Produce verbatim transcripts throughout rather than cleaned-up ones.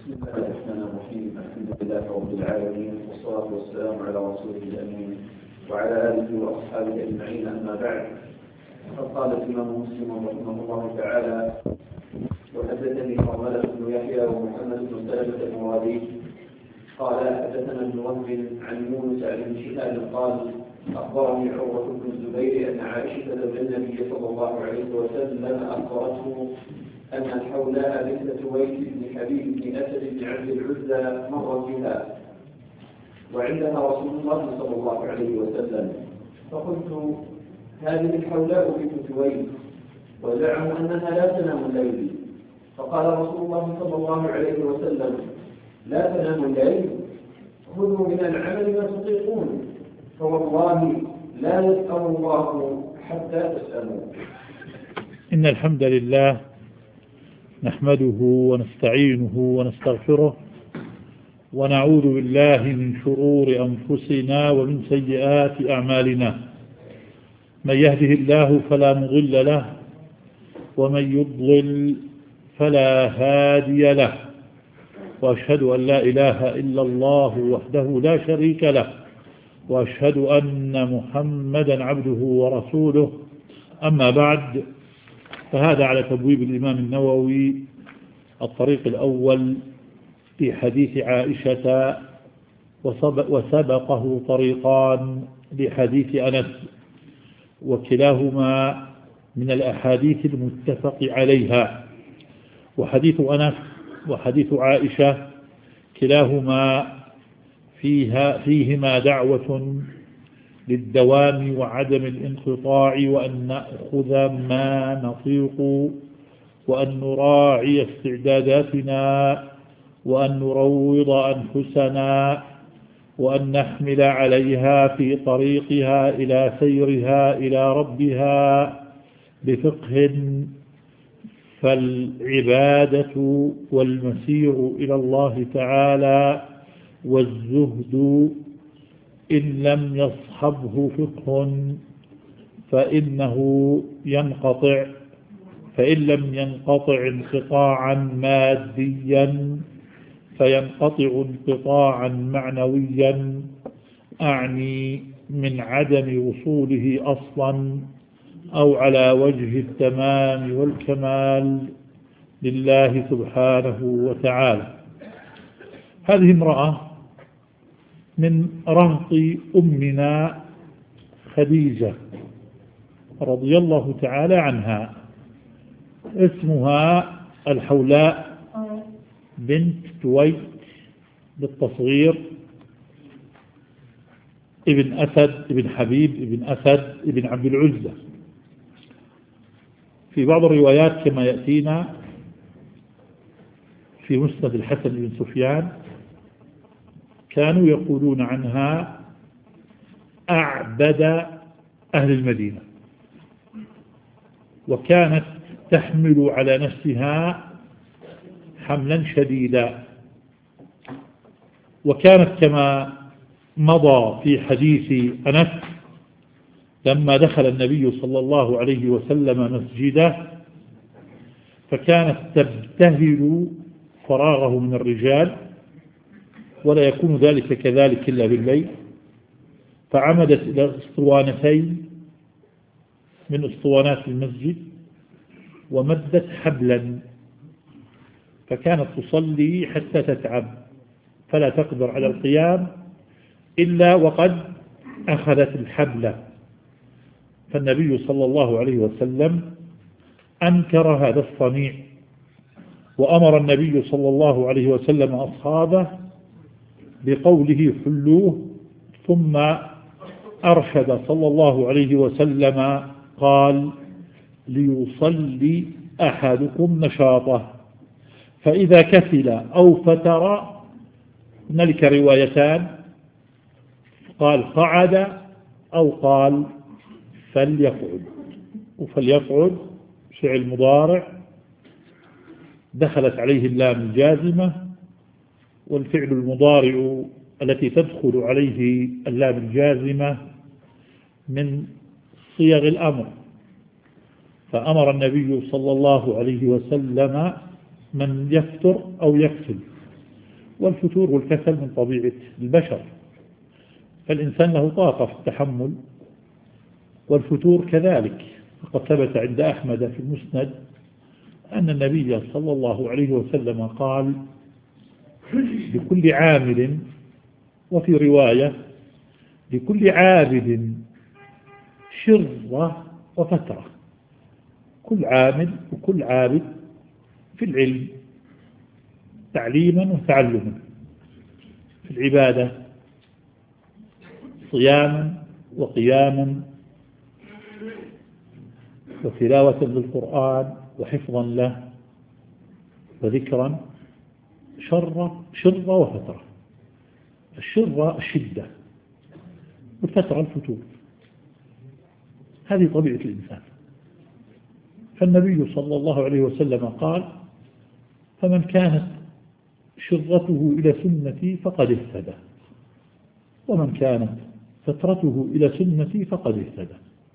بسم الله الرحمن الرحيم. الحمد لله رب العالمين، والصلاة والسلام على رسوله الأمين وعلى آله وأصحابه أجمعين، أما بعد. فقد قال الإمام مسلم رحمه الله تعالى: وحدثني حرملة بن يحيى ومحمد بن سلمة المرادي قال حدثنا ابن وهب عن يونس عن ابن شهاب قال أخبرني عروة بن الزبير أن عائشة زوج النبي صلى الله عليه وسلم أخبرته أن حولاء بنت سويد بن حبيب بن أسد بن عبد العزى مرت بها وعندها رسول الله صلى الله عليه وسلم، فقلت: هذه الحولاء بنت سويد وزعموا أنها لا تنام الليل. فقال رسول الله صلى الله عليه وسلم: لا تنام الليل، خذوا من العمل ما تطيقون، فوالله لا يسأل الله حتى تسألوا. إن الحمد لله نحمده ونستعينه ونستغفره ونعوذ بالله من شرور أنفسنا ومن سيئات أعمالنا، من يهده الله فلا مضل له ومن يضلل فلا هادي له، وأشهد أن لا إله إلا الله وحده لا شريك له، وأشهد أن محمدا عبده ورسوله. أما بعد، فهذا على تبويب الإمام النووي الطريق الأول في حديث عائشة، وسبقه طريقان لحديث أنس، وكلاهما من الأحاديث المتفق عليها. وحديث أنس وحديث عائشة كلاهما فيها فيهما دعوة للدوام وعدم الانقطاع، وأن نأخذ ما نطيق، وأن نراعي استعداداتنا، وأن نروض أنفسنا، وأن نحمل عليها في طريقها إلى سيرها إلى ربها بفقه، فالعبادة والمسير إلى الله تعالى والزهد إن لم يصحبه فقه فإنه ينقطع، فإن لم ينقطع انقطاعا ماديا فينقطع انقطاعا معنويا، أعني من عدم وصوله أصلا أو على وجه التمام والكمال لله سبحانه وتعالى. هذه امرأة من رهط أمنا خديجة رضي الله تعالى عنها، اسمها الحولاء بنت سويد بالتصغير ابن أسد ابن حبيب ابن أسد ابن عبد العزى. في بعض الروايات كما يأتينا في مسند الحسن بن سفيان كانوا يقولون عنها أعبد أهل المدينة، وكانت تحمل على نفسها حملا شديدا، وكانت كما مضى في حديث أنس لما دخل النبي صلى الله عليه وسلم مسجده فكانت تبتهل فراغه من الرجال، ولا يكون ذلك كذلك إلا بالليل، فعمدت إلى اسطوانتين من اسطوانات المسجد ومدت حبلا، فكانت تصلي حتى تتعب فلا تقدر على القيام إلا وقد أخذت الحبل. فالنبي صلى الله عليه وسلم أنكر هذا الصنيع، وأمر النبي صلى الله عليه وسلم أصحابه بقوله حلوه، ثم أرشد صلى الله عليه وسلم قال: ليصلي أحدكم نشاطه، فإذا كسل أو فتر، هنالك روايتان، قال قعد أو قال فليقعد. وفليقعد فعل مضارع دخلت عليه اللام الجازمة، والفعل المضارع التي تدخل عليه اللام الجازمة من صيغ الأمر. فأمر النبي صلى الله عليه وسلم من يفتر أو يكسل والفتور والكسل من طبيعة البشر، فالإنسان له طاقة في التحمل، والفتور كذلك. فقد ثبت عند أحمد في المسند أن النبي صلى الله عليه وسلم قال: لكل عامل، وفي رواية لكل عابد شرة وفترة. كل عامل وكل عابد في العلم تعليما وتعلما، في العبادة صياما وقياما وتلاوة للقرآن وحفظا له وذكرا، شرة شرة وفترة. الشرة الشدة والفترة الفتور. هذه طبيعة الإنسان. فالنبي صلى الله عليه وسلم قال: فمن كانت شرته إلى سنتي فقد اهتدى، ومن كانت فترته إلى سنتي فقد اهتدى.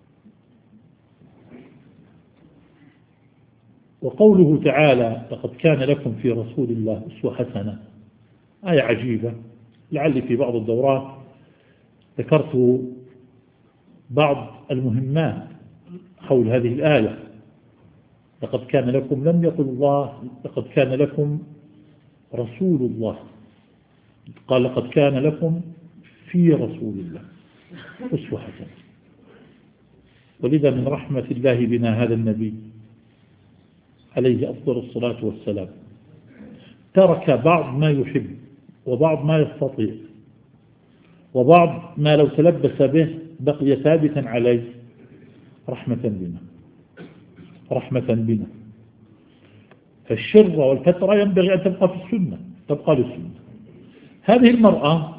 وقوله تعالى: لقد كان لكم في رسول الله أسوة حسنة، آية عجيبة. لعلي في بعض الدورات ذكرت بعض المهمات حول هذه الآية. لقد كان لكم، لم يقل الله لقد كان لكم رسول الله، قال: لقد كان لكم في رسول الله أسوة حسنة. ولذا من رحمة الله بنا هذا النبي عليه أفضل الصلاة والسلام ترك بعض ما يحب وبعض ما يستطيع وبعض ما لو تلبس به بقي ثابتا عليه، رحمة بنا رحمة بنا. فالشر والفترة ينبغي أن تبقى في السنة، تبقى للسنة. هذه المرأة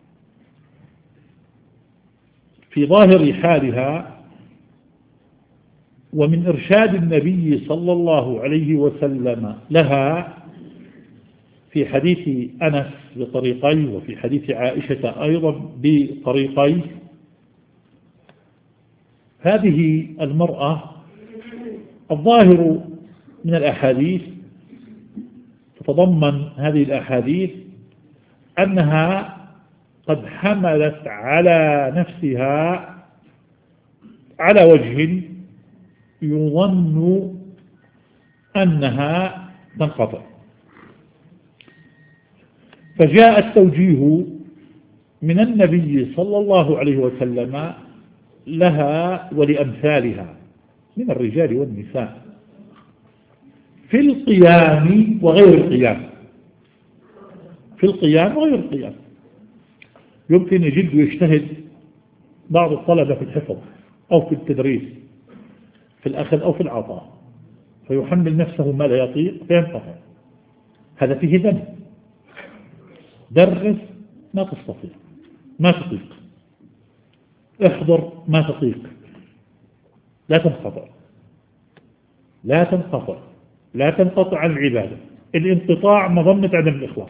في ظاهر حالها ومن إرشاد النبي صلى الله عليه وسلم لها في حديث أنس بطريقيه وفي حديث عائشة أيضا بطريقيه، هذه المرأة الظاهر من الأحاديث تتضمن هذه الأحاديث أنها قد حملت على نفسها على وجه يظن أنها تنقطع، فجاء التوجيه من النبي صلى الله عليه وسلم لها ولأمثالها من الرجال والنساء في القيام وغير القيام. في القيام وغير القيام يمكن يجد ويجتهد بعض الطلبة في الحفظ أو في التدريس، في الأخذ أو في العطاء، فيحمل نفسه ما لا يطيق فينقطع. هذا فيه ذنب. درس ما تستطيع، ما تطيق، احضر ما تطيق، لا تنقطع لا تنقطع لا تنقطع عن العبادة. الانقطاع مظنة عدم الإخلاص.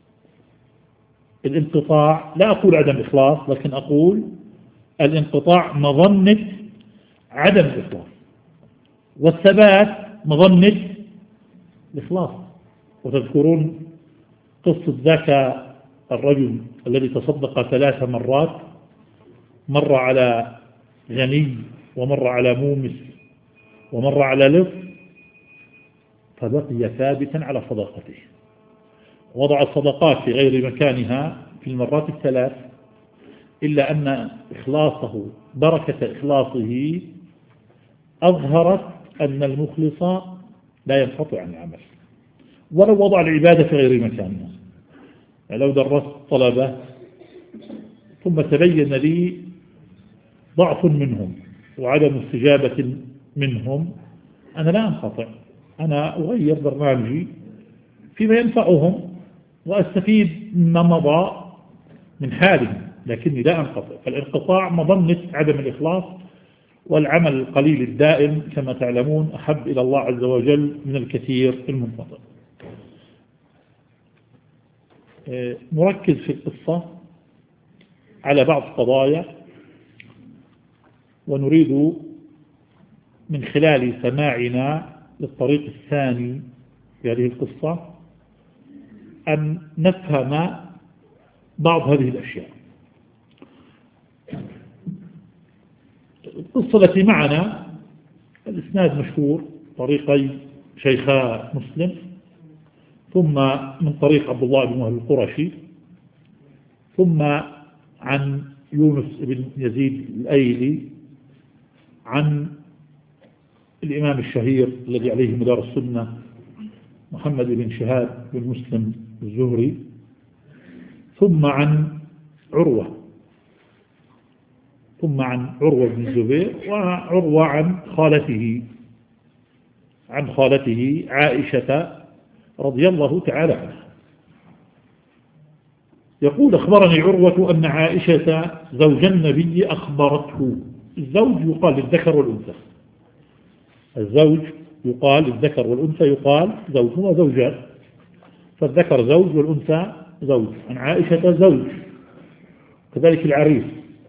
الانقطاع، لا أقول عدم الإخلاص، لكن أقول الانقطاع مظنة عدم الإخلاص، والثبات مظنة الإخلاص. وتذكرون قصة ذاك الرجل الذي تصدق ثلاث مرات، مر على غني ومر على مومس ومر على لص، فبقي ثابتا على صدقته، وضع الصدقات في غير مكانها في المرات الثلاث، إلا أن إخلاصه، بركة إخلاصه أظهرت أن المخلص لا ينقطع عن العمل ولو وضع العبادة في غير مكانها. لو درست طلبة ثم تبين لي ضعف منهم وعدم استجابة منهم، أنا لا أنقطع، أنا أغير برنامجي فيما ينفعهم وأستفيد مما مضى من حالهم، لكني لا أنقطع. فالانقطاع مظنة عدم الإخلاص، والعمل القليل الدائم كما تعلمون أحب إلى الله عز وجل من الكثير المنقطع. نركز في القصة على بعض القضايا، ونريد من خلال سماعنا للطريق الثاني في هذه القصة أن نفهم بعض هذه الأشياء. القصة التي معنا الإسناد مشهور طريقي شيخا مسلم، ثم من طريق عبد الله بن وهب القرشي، ثم عن يونس بن يزيد الأيلي عن الإمام الشهير الذي عليه مدار السنة محمد بن شهاب بن مسلم الزهري، ثم عن عروة ثم عن عروة بن الزبير، وعروة عن خالته عن خالته عائشة رضي الله تعالى عنها. يقول: أخبرني عروة أن عائشة زوج النبي أخبرته. الزوج يقال للذكر والأنثى، الزوج يقال للذكر والأنثى يقال زوج وزوجات، فالذكر زوج والأنثى زوج. عن عائشة زوج، كذلك العريس،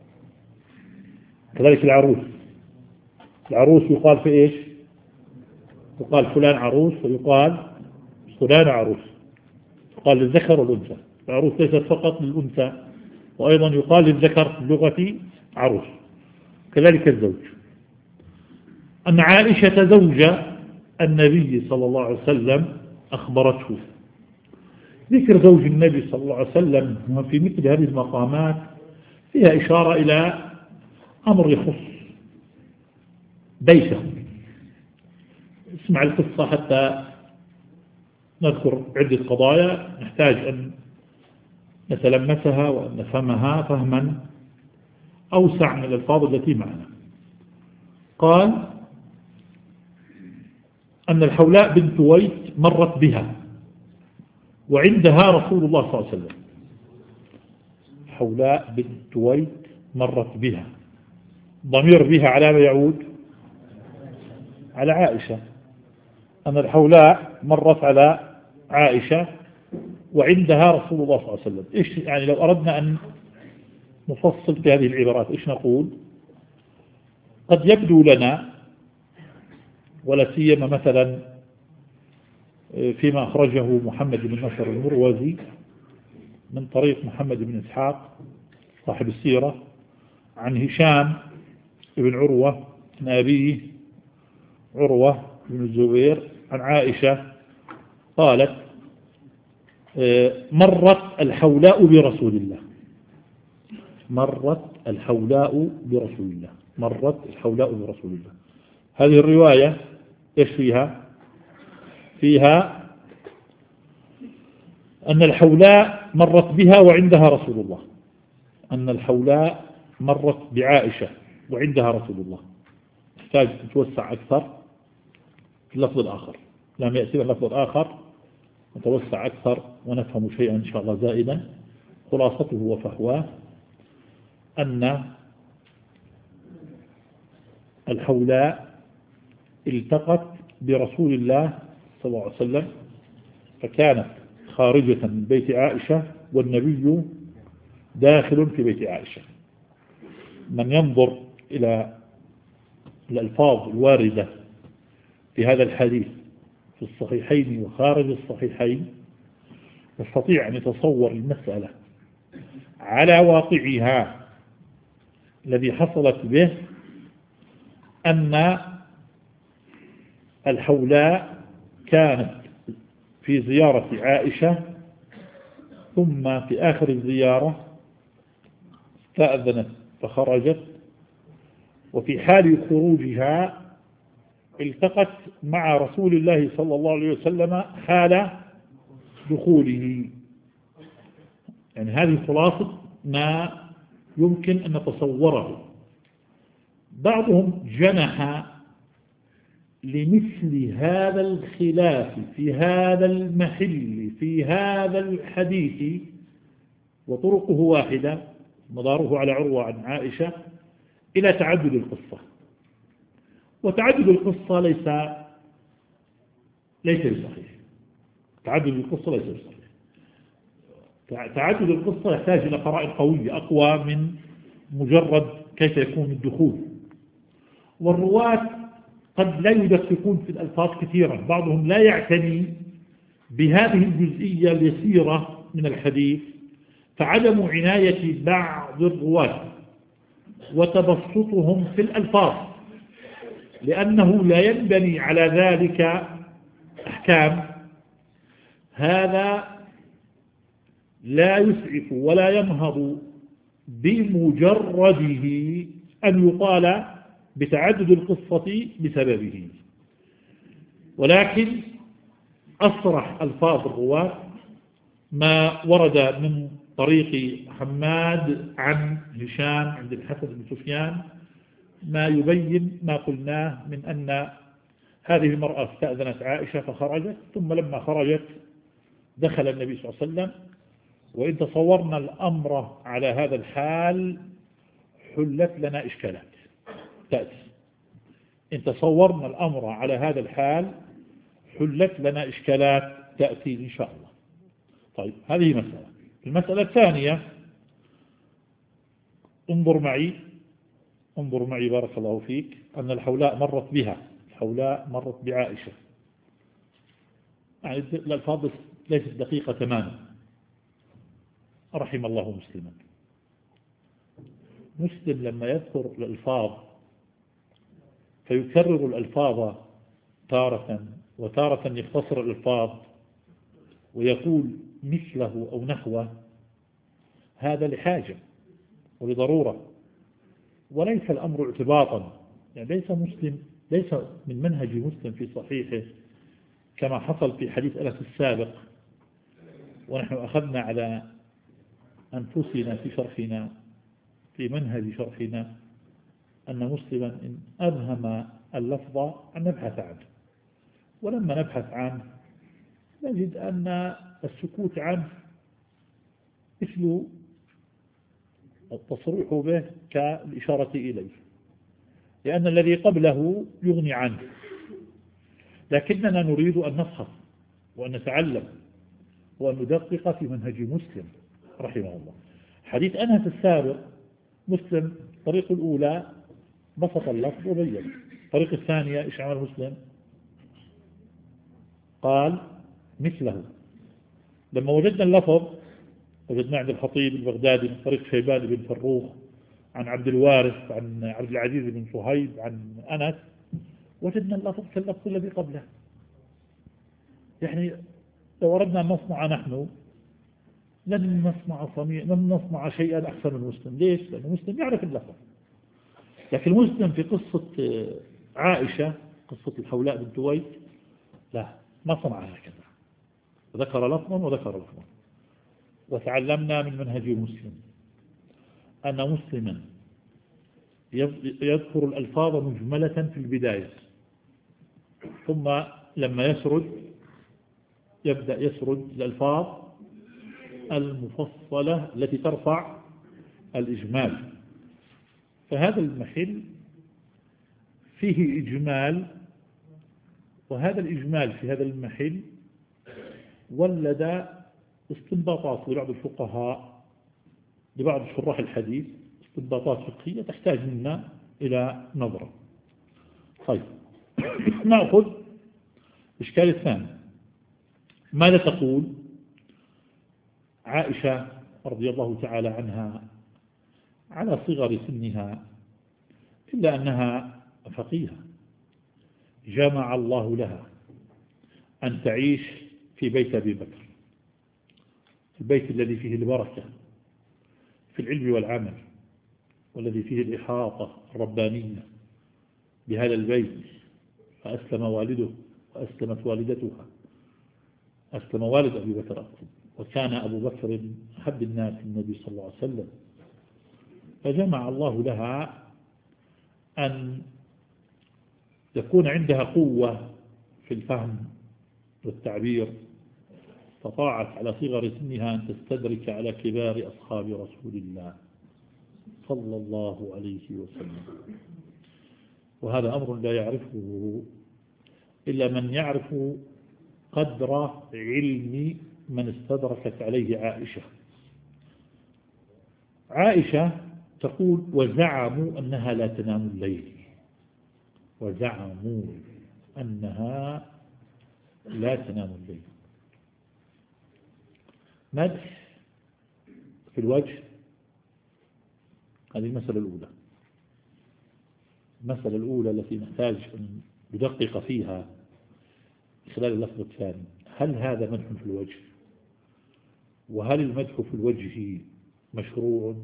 كذلك العروس. العروس يقال في إيش؟ يقال فلان عروس، ويقال فلان عروس، يقال للذكر والأنثى. العروس ليست فقط للأنثى، وأيضا يقال للذكر في اللغة عروس، كذلك الزوج. أن عائشة زوج النبي صلى الله عليه وسلم أخبرته. ذكر زوج النبي صلى الله عليه وسلم في مثل هذه المقامات فيها إشارة إلى أمر يخص بيته. اسمع القصة حتى نذكر عدة قضايا نحتاج أن نتلمسها وأن نفهمها فهما أوسع من الألفاظ التي معنا. قال أن الحولاء بنت ويت مرت بها وعندها رسول الله صلى الله عليه وسلم. حولاء بنت ويت مرت بها، ضمير بها على ما يعود؟ على عائشة. أن الحولاء مرت على عائشة وعندها رسول الله صلى الله عليه وسلم. إيش يعني لو أردنا أن نفصل في هذه العبارات إيش نقول؟ قد يبدو لنا، ولا سيما مثلا فيما أخرجه محمد بن نصر المروزي من طريق محمد بن إسحاق صاحب السيرة عن هشام بن عروة عن أبيه عروة بن الزبير عن عائشة قالت: مرت الحولاء برسول الله. مرت الحولاء برسول الله مرت الحولاء برسول الله. هذه الرواية إيش فيها؟ فيها أن الحولاء مرت بها وعندها رسول الله. أن الحولاء مرت بعائشة وعندها رسول الله. نحتاج نتوسع أكثر في اللفظ الآخر، لم يأتي اللفظ الآخر نتوسع أكثر ونفهم شيئا إن شاء الله زائدا. خلاصته وفحواه أن الحولاء التقت برسول الله صلى الله عليه وسلم، فكانت خارجة من بيت عائشة والنبي داخل في بيت عائشة. من ينظر إلى الألفاظ الواردة في هذا الحديث في الصحيحين وخارج الصحيحين يستطيع أن يتصور المسألة على واقعها الذي حصلت به، أن الحولاء كانت في زيارة عائشة، ثم في آخر الزيارة استأذنت فخرجت، وفي حال خروجها التقت مع رسول الله صلى الله عليه وسلم حال دخوله. يعني هذه خلاصة ما يمكن أن نتصوره. بعضهم جنح لمثل هذا الخلاف في هذا المحل في هذا الحديث، وطرقه واحدة مداره على عروة عن عائشة، إلى تعدد القصة. وتعدد القصة ليس ليس بصحيح. تعدد القصة ليس بصحيح. تعدد القصة يحتاج إلى قرائن قوية أقوى من مجرد كيف يكون الدخول. والرواة قد لا يدققون في الألفاظ كثيرا، بعضهم لا يعتني بهذه الجزئية اليسيرة من الحديث فعدم عناية بعض الرواة وتبسطهم في الألفاظ، لأنه لا ينبني على ذلك أحكام، هذا لا يسعف ولا ينهض بمجرده أن يقال بتعدد القصة بسببه، ولكن أصرح ألفاظ الرواة ما ورد من طريق حماد عن هشام عند الحسن بن سفيان ما يبين ما قلناه من أن هذه المرأة استأذنت عائشة فخرجت، ثم لما خرجت دخل النبي صلى الله عليه وسلم. وإن تصورنا الأمر على هذا الحال حلت لنا إشكالات تأتي. إن تصورنا الأمر على هذا الحال حلت لنا إشكالات تأتي إن شاء الله. طيب هذه مسألة. المسألة الثانية، انظر معي انظر معي بارك الله فيك، أن الحولاء مرت بها الحولاء مرت بعائشة، يعني الألفاظ ليست دقيقة تماما. رحم الله مسلما. مسلم لما يذكر الألفاظ فيكرر الألفاظ تارة، وتارة يختصر الألفاظ ويقول مثله أو نحوه، هذا لحاجة ولضرورة، وليس الأمر اعتباطا. يعني ليس مسلم ليس من منهج مسلم في صحيحه كما حصل في حديث أنس السابق، ونحن أخذنا على أنفسنا في شرحنا في منهج شرحنا أن مسلما إن أبهم اللفظ أن نبحث عنه، ولما نبحث عنه نجد أن السكوت عنه مثل التصريح به كالإشارة إليه، لأن الذي قبله يغني عنه. لكننا نريد أن نفحص وأن نتعلم وأن ندقق في منهج مسلم رحمه الله. حديث أنس السابق مسلم الطريق الأولى بسط اللفظ وبين، الطريق الثانية إيش عمل مسلم؟ قال مثله. لما وجدنا اللفظ وجدنا عند الخطيب البغدادي من طريق شيبان بن فروخ عن عبد الوارث عن عبد العزيز بن صهيب عن أنس، وجدنا اللفظ كاللفظ الذي قبله. يعني لو أردنا أن نصنع نحن لن نصنع صميع لن نصنع شيئا أحسن من مسلم. ليش؟ لأن مسلم يعرف اللفظ. لكن مسلم في قصة عائشة قصة الحولاء بنت ويس لا، ما صنع هكذا، ذكر لفظا وذكر لفظا. وتعلمنا من منهج مسلم أن مسلما يذكر الألفاظ مجملة في البداية، ثم لما يسرد يبدأ يسرد الألفاظ المفصلة التي ترفع الإجمال. فهذا المحل فيه إجمال، وهذا الإجمال في هذا المحل ولد استنباطات لبعض الفقهاء لبعض شراح الحديث، استنباطات فقهية تحتاج منا إلى نظرة. طيب نأخذ الإشكال الثاني. ماذا تقول عائشة رضي الله تعالى عنها على صغر سنها إلا أنها فقيهة، جمع الله لها أن تعيش في بيت أبي بكر، البيت الذي فيه البركة في العلم والعمل، والذي فيه الإحاطة الربانية بهذا البيت. فأسلم والده وأسلمت والدتها، أسلم والد أبي بكر أقصد، وكان أبو بكر أحب الناس النبي صلى الله عليه وسلم. فجمع الله لها أن يكون عندها قوة في الفهم والتعبير، استطاعت على صغر سنها أن تستدرك على كبار أصحاب رسول الله صلى الله عليه وسلم. وهذا أمر لا يعرفه إلا من يعرف قدر علم من استدركت عليه عائشة. عائشة تقول وزعموا أنها لا تنام الليل، وزعموا أنها لا تنام الليل. مدح في الوجه، هذه المسألة الأولى. المسألة الأولى التي نحتاج أن ندقق فيها خلال اللفظ الثاني، هل هذا مدح في الوجه؟ وهل المدح في الوجه مشروع؟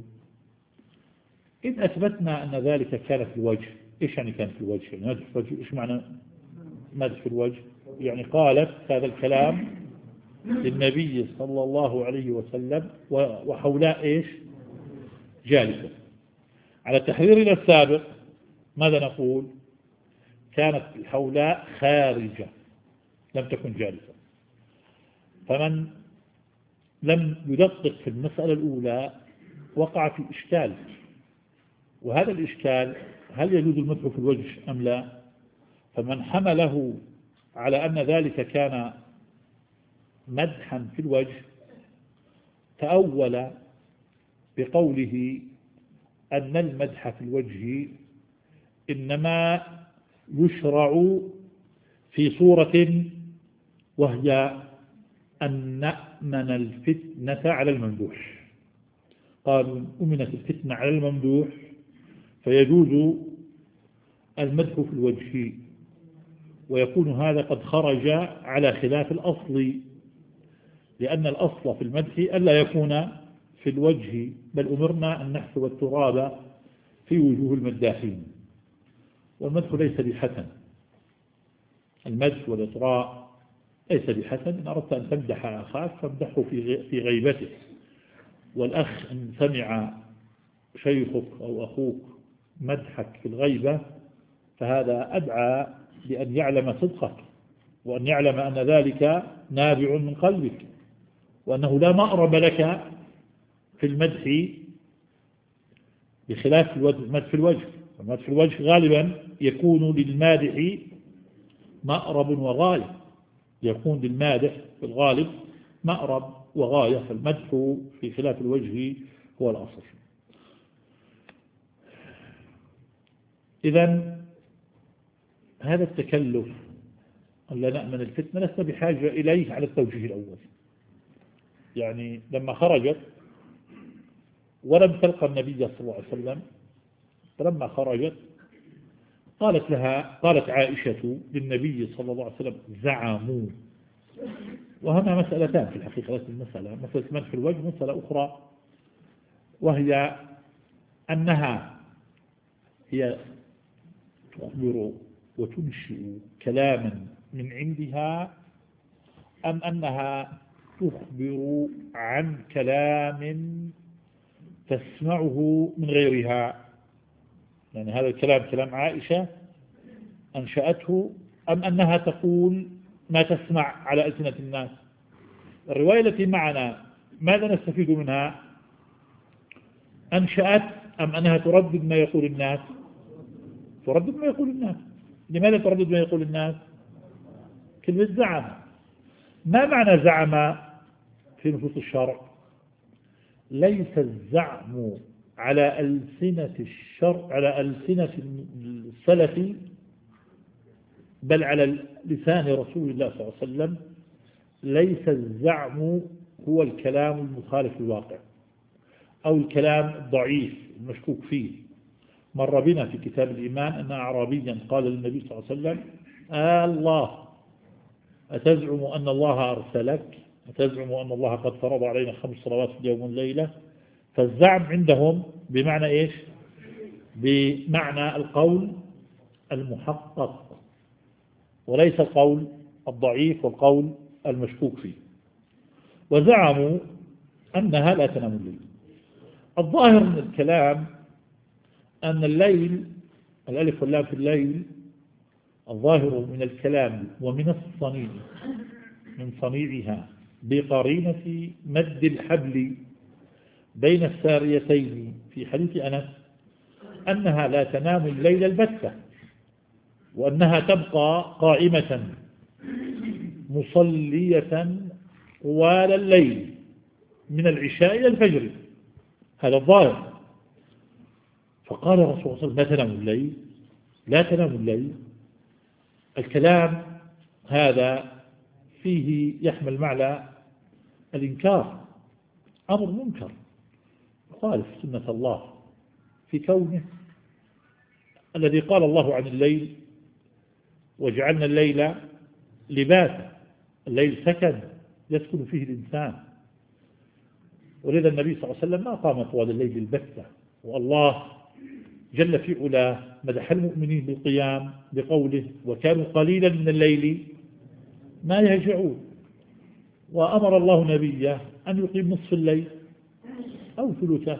إن أثبتنا أن ذلك كان في الوجه، إيش يعني كان في الوجه؟ يعني مدح في الوجه، إيش معنى مدح في الوجه؟ يعني قالت هذا الكلام للنبي صلى الله عليه وسلم وحولاء إيش؟ جالسة. على تحريرنا السابق ماذا نقول؟ كانت الحولاء خارجة لم تكن جالسة. فمن لم يدقق في المسألة الأولى وقع في إشكال، وهذا الإشكال هل يجوز المدح في الوجه أم لا؟ فمن حمله على أن ذلك كان مدحا في الوجه تأول بقوله أن المدح في الوجه إنما يشرع في صورة، وهي أن نأمن الفتنة على الممدوح. قالوا أمنت الفتنة على الممدوح فيجوز المدح في الوجه، ويكون هذا قد خرج على خلاف الأصل، لأن الأصل في المدح ألا يكون في الوجه، بل أمرنا أن نحسب التراب في وجوه المداحين. والمدح ليس بحسن، المدح والإطراء ليس بحسن. إن أردت أن تمدح أخاك فامدحه في غيبته، والأخ إن سمع شيخك أو أخوك مدحك في الغيبة فهذا أدعى لأن يعلم صدقك، وأن يعلم أن ذلك نابع من قلبك، وأنه لا مأرب لك في المدح بخلاف المدح في الوجه. المدح في الوجه غالبا يكون للمادح مأرب وغاية، يكون للمادح في الغالب مأرب وغاية، فالمدح في خلاف الوجه هو الأصل. إذن هذا التكلف أن لا نأمن الفتنة لسنا بحاجة إليه على التوجيه الأول. يعني لما خرجت ولم تلقى النبي صلى الله عليه وسلم، فلما خرجت قالت لها قالت عائشة للنبي صلى الله عليه وسلم زعموا. وهنا مسألتان في الحقيقة، ليست المسألة مسألة مدح في الوجه، مسألة أخرى وهي أنها هي تخبر وتنشئ كلاما من عندها، أم أنها تخبر عن كلام تسمعه من غيرها. يعني هذا الكلام كلام عائشة أنشأته، أم أنها تقول ما تسمع على ألسنة الناس. الرواية التي معنا ماذا نستفيد منها؟ أنشأت أم أنها تردد ما يقول الناس؟ تردد ما يقول الناس. لماذا تردد ما يقول الناس؟ كلمة زعم. ما معنى زعم في نصوص الشرع؟ ليس الزعم على ألسنة الشرع على ألسنة السلف، بل على لسان رسول الله صلى الله عليه وسلم. ليس الزعم هو الكلام المخالف للواقع أو الكلام الضعيف المشكوك فيه. مر بنا في كتاب الإيمان أن أعرابيا قال للنبي صلى الله عليه وسلم آه الله أتزعم أن الله أرسلك؟ أتزعم أن الله قد فرض علينا خمس صلوات في اليوم والليلة؟ فالزعم عندهم بمعنى إيش؟ بمعنى القول المحقق، وليس القول الضعيف والقول المشكوك فيه. وزعموا أنها لا تنام الليل. الظاهر من الكلام أن الليل، الألف واللام في الليل، الظاهر من الكلام ومن الصنيع من صنيعها بقرينة مد الحبل بين الساريتين في حديث أنس أنها لا تنام الليل البتة، وأنها تبقى قائمة مصلية طوال الليل من العشاء إلى الفجر. هذا الظاهر. فقال الرسول صلى الله عليه وسلم لا تنام الليل، لا تنام الليل. الكلام هذا فيه يحمل معنى الإنكار، أمر منكر يخالف سنة الله في كونه الذي قال الله عن الليل وجعلنا الليل لباسا، الليل سكن يسكن فيه الإنسان، ولذا النبي صلى الله عليه وسلم ما قام طوال الليل البتة. والله جل في علاه مدح المؤمنين بالقيام بقوله وكانوا قليلا من الليل ما يهجعون، وأمر الله نبيه أن يقيم نصف الليل أو ثلثه.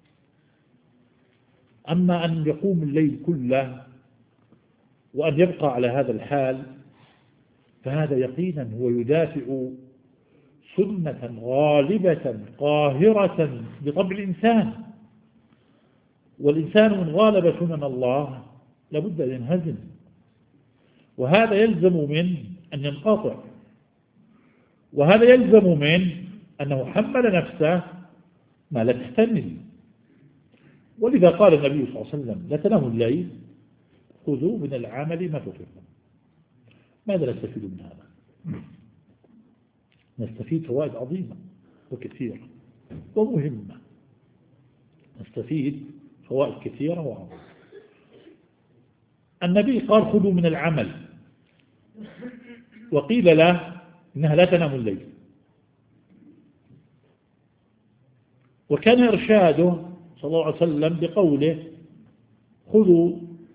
أما أن يقوم الليل كله وأن يبقى على هذا الحال فهذا يقينا هو يدافع سنة غالبة قاهرة بطبع الإنسان، والإنسان من غالب سنن الله لابد أن ينهزم، وهذا يلزم من أن ينقطع، وهذا يلزم من أنه حمل نفسه ما لا تحتمل. ولذا قال النبي صلى الله عليه وسلم لا تناموا الليل خذوا من العمل ما تطيقون. ماذا نستفيد من هذا؟ نستفيد فوائد عظيمة وكثيرة ومهمة، نستفيد فوائد كثيرة وعظيمة. النبي قال خذوا من العمل، وقيل له إنها لا تنام الليل، وكان إرشاده صلى الله عليه وسلم بقوله خذوا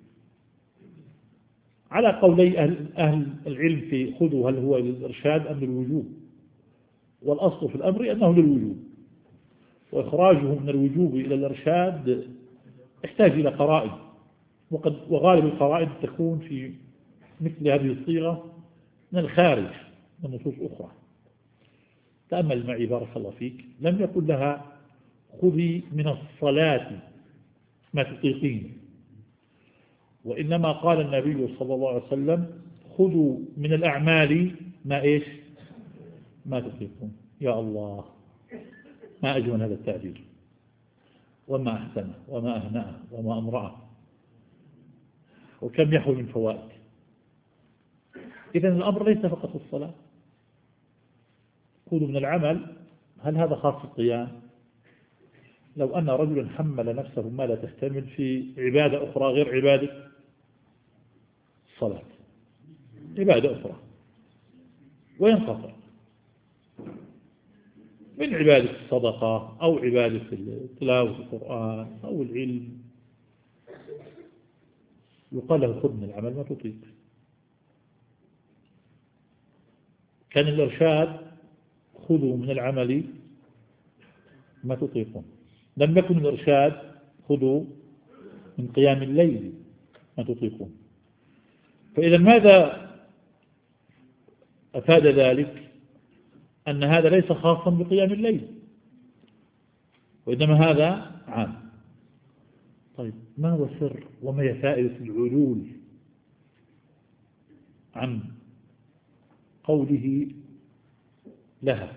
على قولي أهل, أهل العلم في خذوا، هل هو للإرشاد أم للوجوب؟ والأصل في الأمر أنه للوجوب، وإخراجه من الوجوب إلى الإرشاد يحتاج إلى قرائن، وقد وغالب القرائن تكون في مثل هذه الصيغة من الخارج من نصوص أخرى. تأمل معي بارك الله فيك، لم يقل لها خذي من الصلاة ما تطيقين، وإنما قال النبي صلى الله عليه وسلم خذوا من الأعمال ما إيش ما تطيقون. يا الله، ما أجمل هذا التعبير، وما أحسنه وما أهنأه وما أمرأه، وكم يحوي من فوائد. إذن الأمر ليس فقط الصلاة. خذوا من العمل، هل هذا خاص القيام؟ لو أن رجلا حمل نفسه ما لا تحتمل في عبادة أخرى غير عبادة الصلاة، عبادة أخرى، وينقطع من عبادة الصدقة أو عبادة تلاوة القرآن أو العلم، يقال له خذ من العمل ما تطيق. كان الإرشاد خذوا من العمل ما تطيقون، لم يكن الإرشاد خذوا من قيام الليل ما تطيقون. فإذا ماذا أفاد ذلك؟ أن هذا ليس خاصا بقيام الليل، وإنما هذا عام. طيب ما هو سر وما هي فائدة العلول عن قوله لها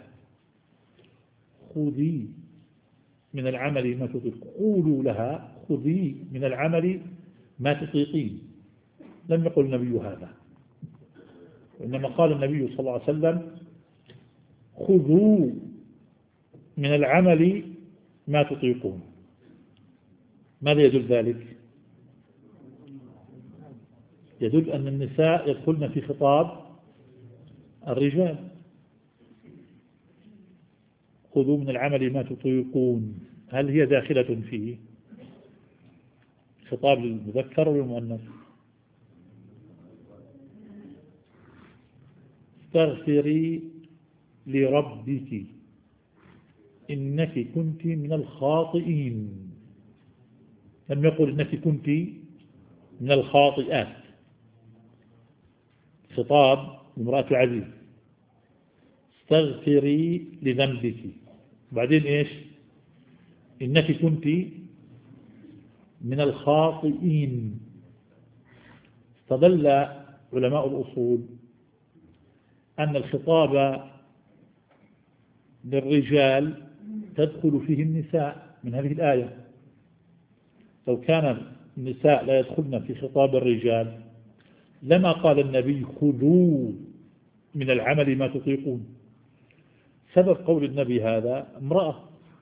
خذي من العمل ما تطيق؟ قولوا لها خذي من العمل ما تطيقين. لم يقل النبي هذا، وإنما قال النبي صلى الله عليه وسلم خذوا من العمل ما تطيقون. ماذا يدل ذلك؟ يدل أن النساء يدخلن في خطاب الرجال. خذوا من العمل ما تطيقون، هل هي داخلة فيه خطاب للمذكر والمؤنث؟ استغفري لربك إنك كنت من الخاطئين. لم يقل إنك كنت من الخاطئات. خطاب امرأة العزيز، استغفري لذنبك، بعدين إيش؟ إنك كنت من الخاطئين. استدل علماء الأصول أن الخطاب للرجال تدخل فيه النساء من هذه الآية. لو كان النساء لا يدخلن في خطاب الرجال لما قال النبي خذوا من العمل ما تطيقون. سبب قول النبي هذا امرأة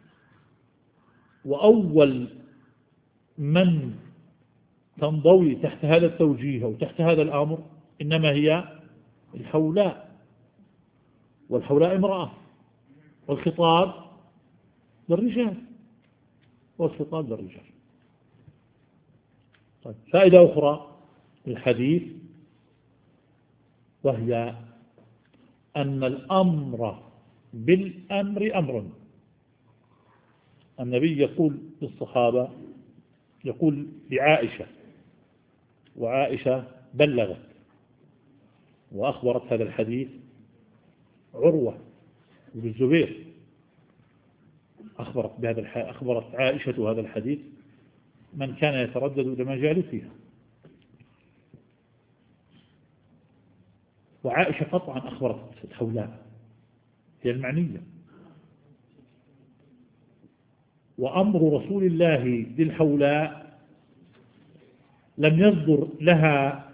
وأول من تنضوي تحت هذا التوجيه وتحت هذا الأمر إنما هي الحولاء، والحولاء امرأة، والخطاب للرجال، والخطاب للرجال. طيب، فائدة أخرى للحديث، وهي أن الأمر بالأمر أمر. النبي يقول للصحابة، يقول لعائشة، وعائشة بلغت وأخبرت هذا الحديث عروة بن الزبير، أخبرت بهذا الح... أخبرت عائشة هذا الحديث من كان يتردد لمجالسها. وعائشة قطعا أخبرت الحولاء، هي المعنية. وأمر رسول الله للحولاء لم يصدر لها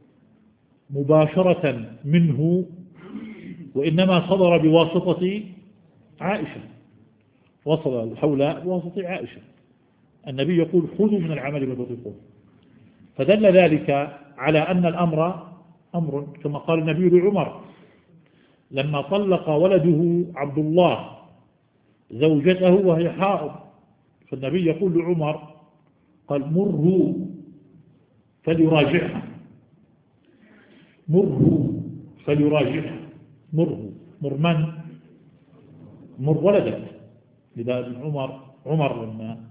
مباشرة منه، وإنما صدر بواسطة عائشة، وصل الحولاء بواسطة عائشة. النبي يقول خذوا من العمل ما تطيقون، فدل ذلك على أن الأمر أمر، كما قال النبي لعمر لما طلق ولده عبد الله زوجته وهي حائض، فالنبي يقول لعمر قال مره فليراجعها، مره فليراجعها، مره، مر من؟ مر ولدك. لذا عمر عمر لما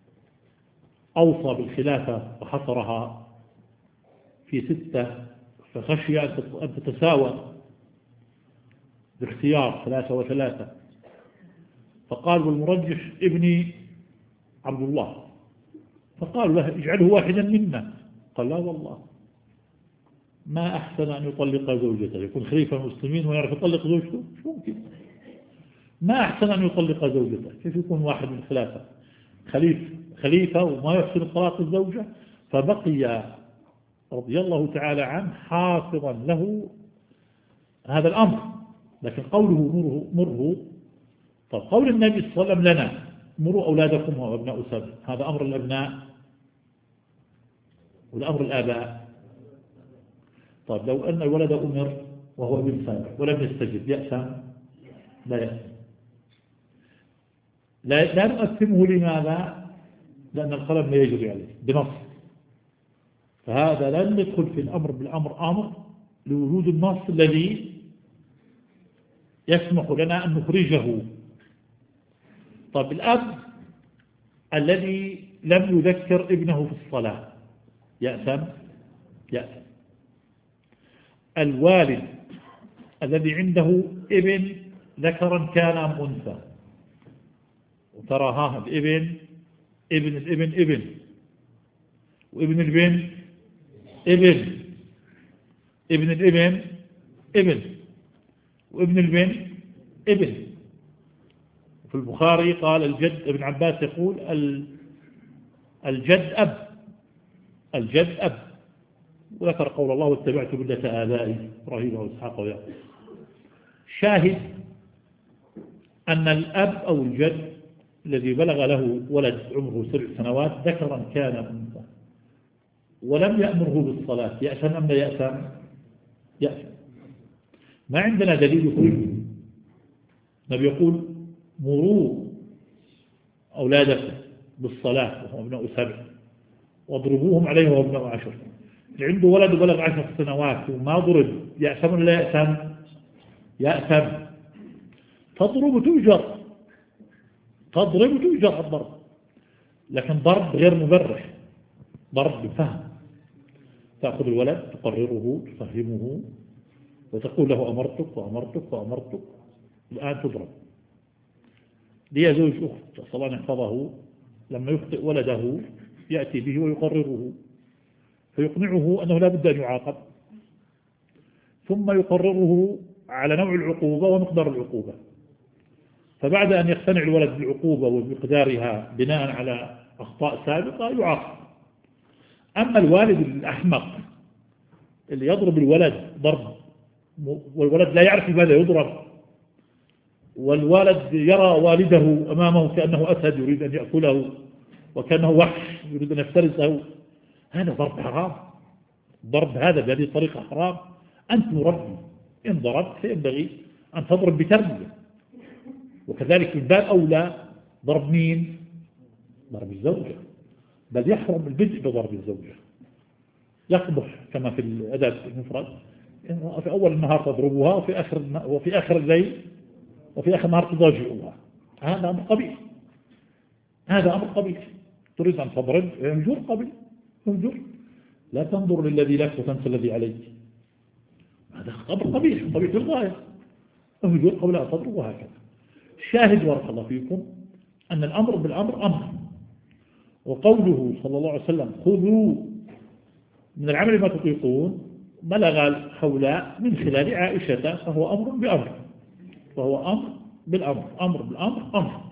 أوصى بالخلافة وحصرها في ستة، فخشي أن تتساوى باختيار ثلاثة وثلاثة، فقال والمرجح ابني عبد الله، فقالوا له اجعله واحدا منا، قال لا والله ما أحسن أن يطلق زوجته، يكون خليفة المسلمين ويعرف يطلق زوجته، مش ممكن. ما أحسن أن يطلق زوجته، كيف يكون واحد من الخلافة خليفة خليفة وما يحسن طلاق الزوجة؟ فبقي رضي الله تعالى عنه حافظا له هذا الأمر. لكن قوله مره, مره طب قول النبي صلى الله عليه وسلم لنا مروا أولادكم وأبناء سبع، هذا أمر الأبناء والأمر الآباء. طيب لو أن الولد أمر وهو ابن سابع ولم يستجب يأثم؟ لا يأثم. لا, لا نؤثمه. لماذا؟ لأن القلم لا يجري عليه بنص، فهذا لن يدخل في الأمر بالأمر أمر لوجود النص الذي يسمح لنا أن نخرجه. طب الأب الذي لم يذكر ابنه في الصلاة يأثم؟ يأثم. الوالد الذي عنده ابن ذكرا كان أم أنثى، وترى ها الابن ابن الابن ابن وابن الابن ابن ابن الابن ابن وابن الابن ابن. في البخاري قال الجد، ابن عباس يقول الجد أب، الجد أب، وذكر قول الله واتبعت ملة آبائي إبراهيم وإسحاق ويعقوب. شاهد أن الأب أو الجد الذي بلغ له ولد عمره سبع سنوات ذكرا كان أنثى ولم يأمره بالصلاة يأثم أم لا يأثم؟ يأثم. ما عندنا دليل يخرجه. النبي يقول مروا أولادكم بالصلاة وهم ابناء سبع واضربوهم عليه وهم ابناء عشر. اللي عنده ولد بلغ عشر سنوات وما ضرب يأثم ولا يأثم؟ يأثم. تضرب تؤجر، تضرب تؤجر الضرب، لكن ضرب غير مبرح، ضرب بفهم. تأخذ الولد تقرره تفهمه وتقول له أمرتك وأمرتك وأمرتك، الآن تضرب. لي زوج أخت أسأل الله أن يحفظه، لما يخطئ ولده يأتي به ويقرره فيقنعه أنه لا بد أن يعاقب، ثم يقرره على نوع العقوبة ومقدار العقوبة، فبعد أن يقتنع الولد بالعقوبة ومقدارها بناء على أخطاء سابقة يعاقب. أما الوالد الأحمق اللي يضرب الولد ضرب والولد لا يعرف لماذا يضرب، والوالد يرى والده أمامه كأنه أسد يريد أن يأكله وكأنه وحش يريد أن يفترسه، هذا ضرب حرام. ضرب هذا بهذه الطريقة حرام. أنت مربي، إن ضربت فينبغي أن تضرب بتربية. وكذلك من باب أولى ضرب مين؟ ضرب الزوجة، بل يحرم البدء بضرب الزوجة، يقبح كما في الأدب المفرد في أول النهار تضربها وفي آخر وفي آخر الليل وفي آخر النهار تضاجعها. هذا أمر قبيح، هذا أمر قبيح. تريد أن تضرب انجر قبل انجر، لا تنظر للذي لك وتنسى الذي عليك. هذا أمر قبيح قبيح للغاية. انجر قبل أن تضرب، وهكذا. شاهد بارك الله فيكم أن الأمر بالأمر أمر. وقوله صلى الله عليه وسلم خذوا من العمل ما تطيقون بلغ الحول من خلال عائشة، فهو أمر بأمر، فهو أمر بالأمر، أمر بالأمر أمر.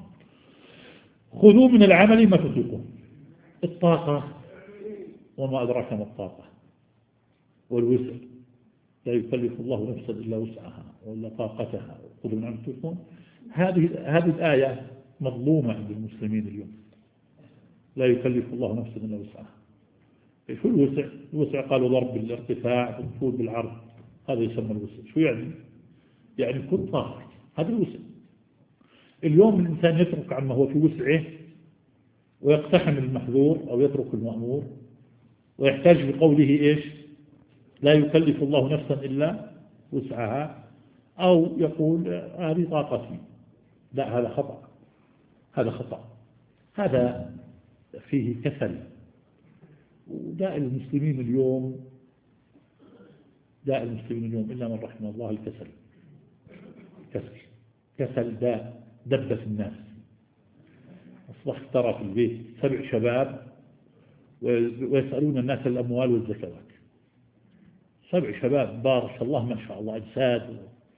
خذوا من العمل ما تطيقون. الطاقة وما أدراك ما الطاقة والوسع، لا يكلف الله نفسا إلا وسعها وإلا طاقتها. خذوا من العمل ما تطيقون. هذه هذه الآية مظلومة عند المسلمين اليوم. لا يكلف الله نفسا إلا وسعها. شو الوسع؟ الوسع قالوا ضرب بالارتفاع والطول بالعرض، هذا يسمى الوسع. شو يعني؟ يعني كل طاقة، هذا الوسع. اليوم الإنسان يترك عما هو في وسعه ويقتحم المحذور أو يترك المأمور، ويحتاج بقوله إيش؟ لا يكلف الله نفسا إلا وسعها، أو يقول هذه طاقتي. لا، هذا خطأ، هذا خطأ، هذا فيه كسل. وداء المسلمين اليوم، داء المسلمين اليوم إلا من رحم الله الكسل. كسل كسل داء دب في الناس. أصبحت ترى في البيت سبع شباب ويسألون الناس الأموال والزكوات. سبع شباب بارك الله ما شاء الله، أجساد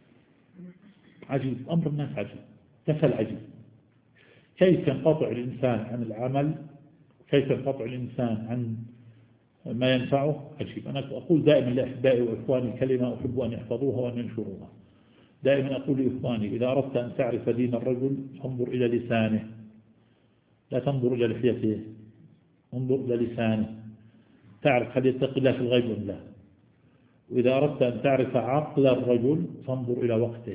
عجيب. أمر الناس عجيب، كسل عجيب. كيف ينقطع الإنسان عن العمل، كيف ينقطع الإنسان عن ما ينفعه، عجيب. أنا أقول دائما لأحبائي وإخواني كلمة أحب أن يحفظوها وأن ينشروها. دائما أقول لإخواني إذا أردت أن تعرف دين الرجل فانظر إلى لسانه، لا تنظر إلى لحيته، انظر إلى لسانه تعرف هل يتقي الله في الغيب أم لا. وإذا أردت أن تعرف عقل الرجل فانظر إلى وقته،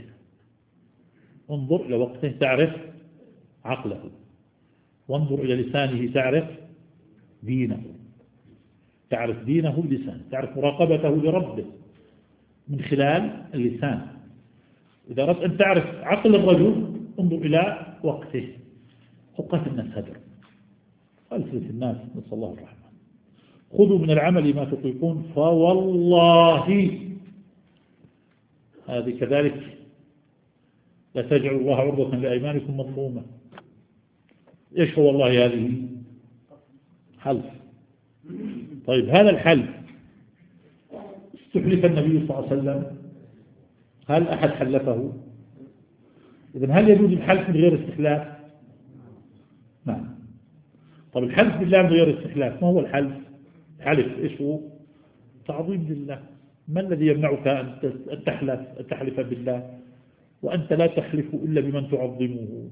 انظر إلى وقته تعرف عقله، وانظر إلى لسانه تعرف دينه، تعرف دينه اللسان، تعرف مراقبته لربه من خلال اللسان. إذا أردت أن تعرف عقل الرجل انظر إلى وقته. حقات الناس هدر، فلسفة الناس، نسأل الله الرحمة. خذوا من العمل ما تطيقون فوالله، هذه كذلك لا تجعلوا الله عرضة لأيمانكم مظلومة. إيش هو والله؟ هذه حلف. طيب هذا الحلف استحلف النبي صلى الله عليه وسلم، هل أحد حلفه؟ إذن هل يجوز الحلف من غير استحلاف؟ نعم. طب الحلف بالله من غير استحلاف، ما هو الحلف؟ الحلف إيش هو؟ تعظيم لله. ما الذي يمنعك أن تحلف أن تحلف بالله وأنت لا تحلف إلا بمن تعظمه؟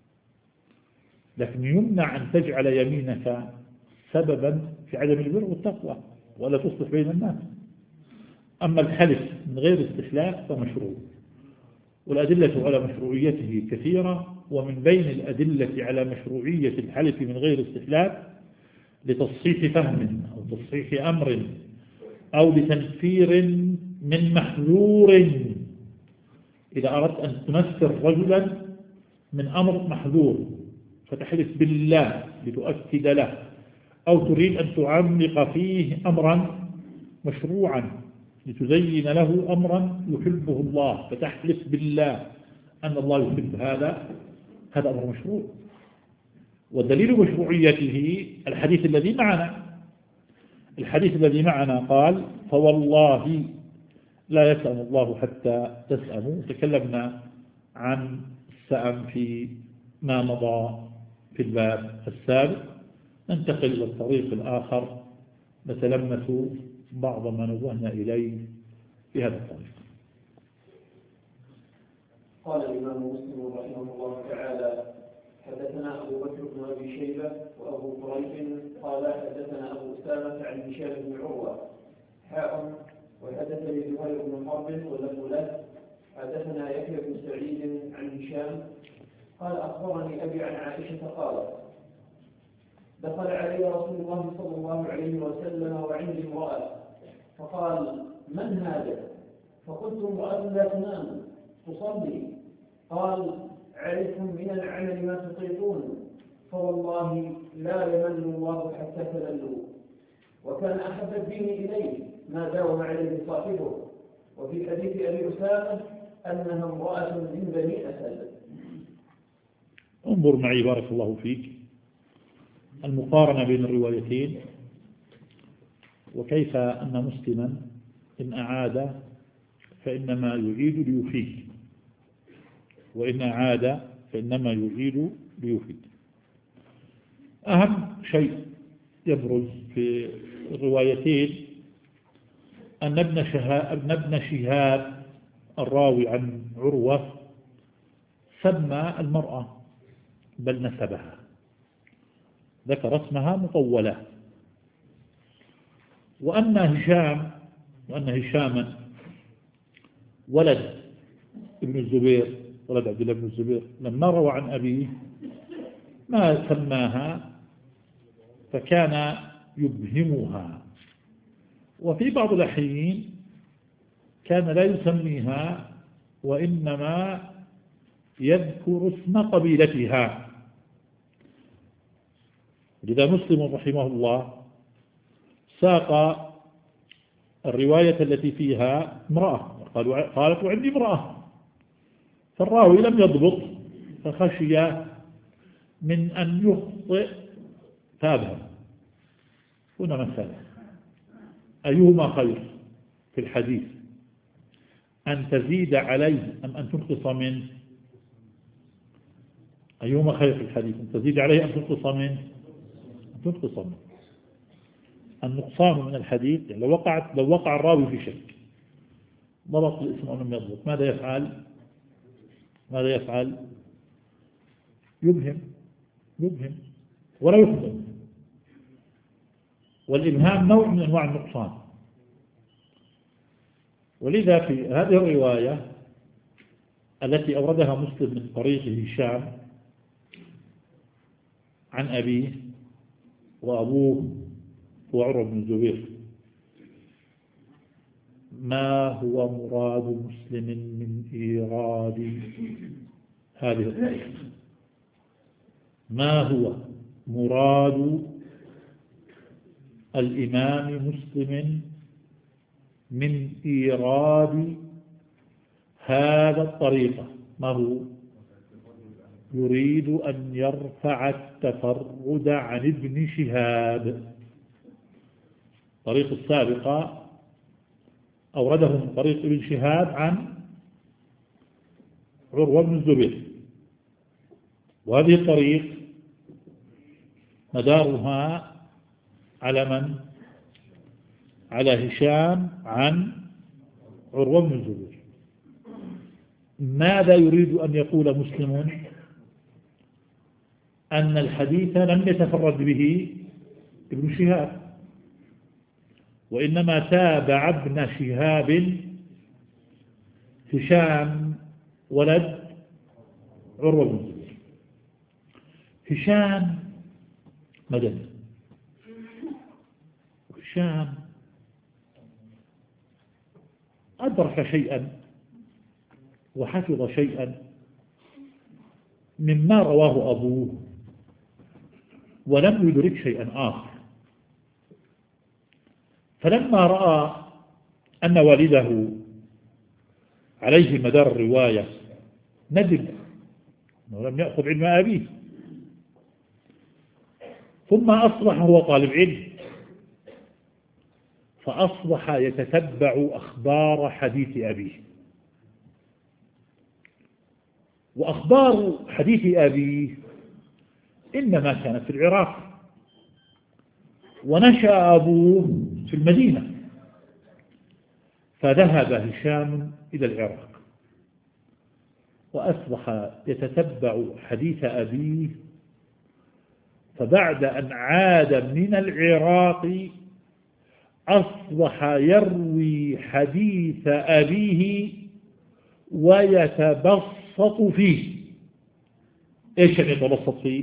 لكن يمنع أن تجعل يمينك سببا في عدم البر والتقوى ولا تصلح بين الناس. أما الحلف من غير استحلاف فمشروع، والأدلة على مشروعيته كثيرة. ومن بين الأدلة على مشروعية الحلف من غير استحلاف لتصحيح فهم أو تصحيح أمر أو لتنفير من محذور. إذا أردت أن تنفر رجلا من أمر محذور فتحلف بالله لتؤكد له، أو تريد أن تعمق فيه أمرا مشروعا لتزين له أمرا يحبه الله فتحلف بالله أن الله يحب هذا، هذا أمر مشروع. ودليل مشروعيته الحديث الذي معنا، الحديث الذي معنا قال فوالله لا يسأم الله حتى تسأموا. تكلمنا عن السأم في ما مضى في الباب السابق. ننتقل إلى الطريق الآخر نتلمس بعض ما نوهنا إليه في هذا الطريق. قال الإمام مسلم رحمه الله تعالى: حدثنا أبو بكر بن أبي شيبة وأبو قريب قال حدثنا أبو أسامة عن هشام بن عروة حاء وحدثني زهير بن حرب واللفظ له حدثنا يحيى بن سعيد عن هشام قال أخبرني أبي عن عائشة قالت: دخل علي رسول الله صلى الله عليه وسلم وعندي امرأة فقال: من هذا؟ فقلت: امرأة لا تنام تصلي. قال: عليكم من العمل ما تطيقون فوالله لا يمل الله حتى تذلوا. وكان أحب الدين إليه ما داوم عليه صاحبه. وفي حديث أبي أسامة أنها امرأة من بني أسد. انظر معي بارك الله فيك المقارنة بين الروايتين، وكيف أن مسلما إن أعاد فإنما يعيد ليفيد، وإن أعاد فإنما يعيد ليفيد. أهم شيء يبرز في الروايتين أن ابن شهاب, ابن شهاب الراوي عن عروة سمى المرأة بل نسبها، ذكر اسمها مطولة. وأن هشام وأن هشاما ولد ابن الزبير ولد عبد الله بن الزبير لما روى عن أبيه ما سماها فكان يبهمها، وفي بعض الأحيان كان لا يسميها وإنما يذكر اسم قبيلتها. لذا مسلم رحمه الله ساق الرواية التي فيها امرأة، قالت: وعندي امرأة، فالراوي لم يضبط فخشي من أن يخطئ فابهم. هنا مسألة: أيهما خير في الحديث، أن تزيد عليه أم أن تنقص منه؟ أيهما خير في الحديث، أن تزيد عليه أم تنقص منه؟ أن تنقص منه. النقصان من الحديث يعني لو وقعت لو وقع الراوي في شك، ضبط الاسم أو لم يضبط، ماذا يفعل؟ ماذا يفعل؟ يبهم يبهم ولا يخطئ. والإبهام نوع من أنواع النقصان. ولذا في هذه الرواية التي أوردها مسلم من طريق هشام عن أبيه وأبوه وعروة بن الزبير، ما هو مراد مسلم من إيراد هذه الطريقة؟ ما هو مراد الإمام مسلم من إيراد هذا الطريقة؟ ما هو؟ يريد أن يرفع التفرد عن ابن شهاب. الطريق السابقة أورده من طريق ابن شهاب عن عروة بن الزبير، وهذه الطريق مدارها على من؟ على هشام عن عروة بن الزبير. ماذا يريد أن يقول مسلم؟ أن الحديث لم يتفرد به ابن شهاب، وإنما تابع ابن شهاب هشام ولد عروة بن الزبير. هشام مدني، هشام أدرك شيئا وحفظ شيئا مما رواه أبوه ولم يدرك شيئا آخر. فلما رأى أن والده عليه مدار الرواية ندم أنه لم يأخذ علم أبيه، ثم أصبح هو طالب علم، فأصبح يتتبع أخبار حديث أبيه. وأخبار حديث أبيه إنما كانت في العراق، ونشأ أبوه في المدينة، فذهب هشام إلى العراق وأصبح يتتبع حديث أبيه، فبعد أن عاد من العراق أصبح يروي حديث أبيه ويتبسط فيه. إيش يعني يتبسط فيه؟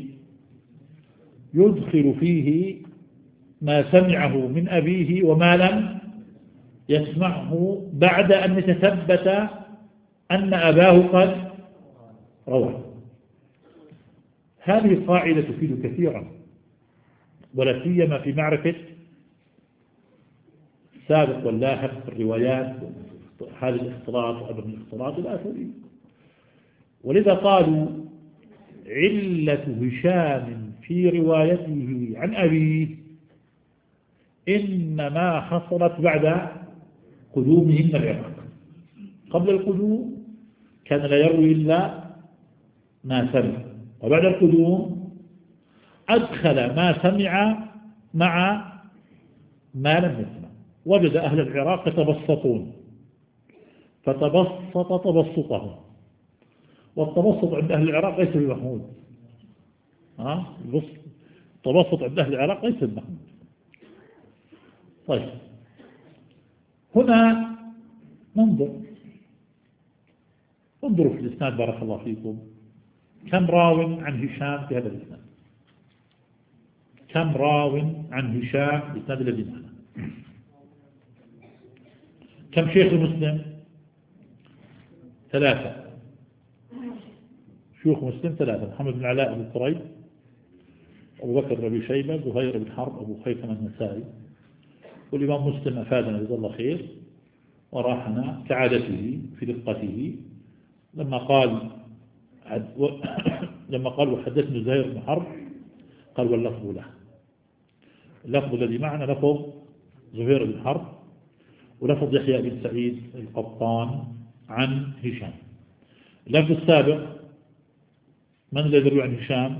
يدخل فيه ما سمعه من أبيه وما لم يسمعه بعد أن يتثبت أن أباه قد روى. هذه قاعدة تفيد كثيرا، ولا سيما في معرفة السابق واللاحق في الروايات، هذا الاختلاط وعدم الاختلاط إلى آخره. ولذا قالوا علة هشام في روايته عن أبيه إنما حصلت بعد قدومه من العراق. قبل القدوم كان لا يروي إلا ما سمع، وبعد القدوم أدخل ما سمع مع ما لم يسمع. وجد أهل العراق يتبسطون فتبسط تبسطهم، والتبسط عند أهل العراق ليس بمحمود. ها التبسط عند أهل العراق ليس بمحمود. طيب هنا ننظر انظروا في الإسناد بارك الله فيكم، كم راو عن هشام في هذا الإسناد؟ كم راو عن هشام في الإسناد الذي معنا؟ كم شيخ مسلم؟ ثلاثة. شيوخ مسلم ثلاثة: محمد بن علاء بن قريب، أبو بكر بن أبي شيبة، زهير بن حرب، أبو خيثمة النسائي. والإمام مسلم أفادنا جزاه الله خير وراحنا كعادته في دقته لما قال لما قال وحدثني زهير بن حرب قال واللفظ له. اللفظ الذي معنا لفظ زهير بن حرب ولفظ يحيى بن سعيد القطان عن هشام. اللفظ السابق من الذي يروي عن هشام؟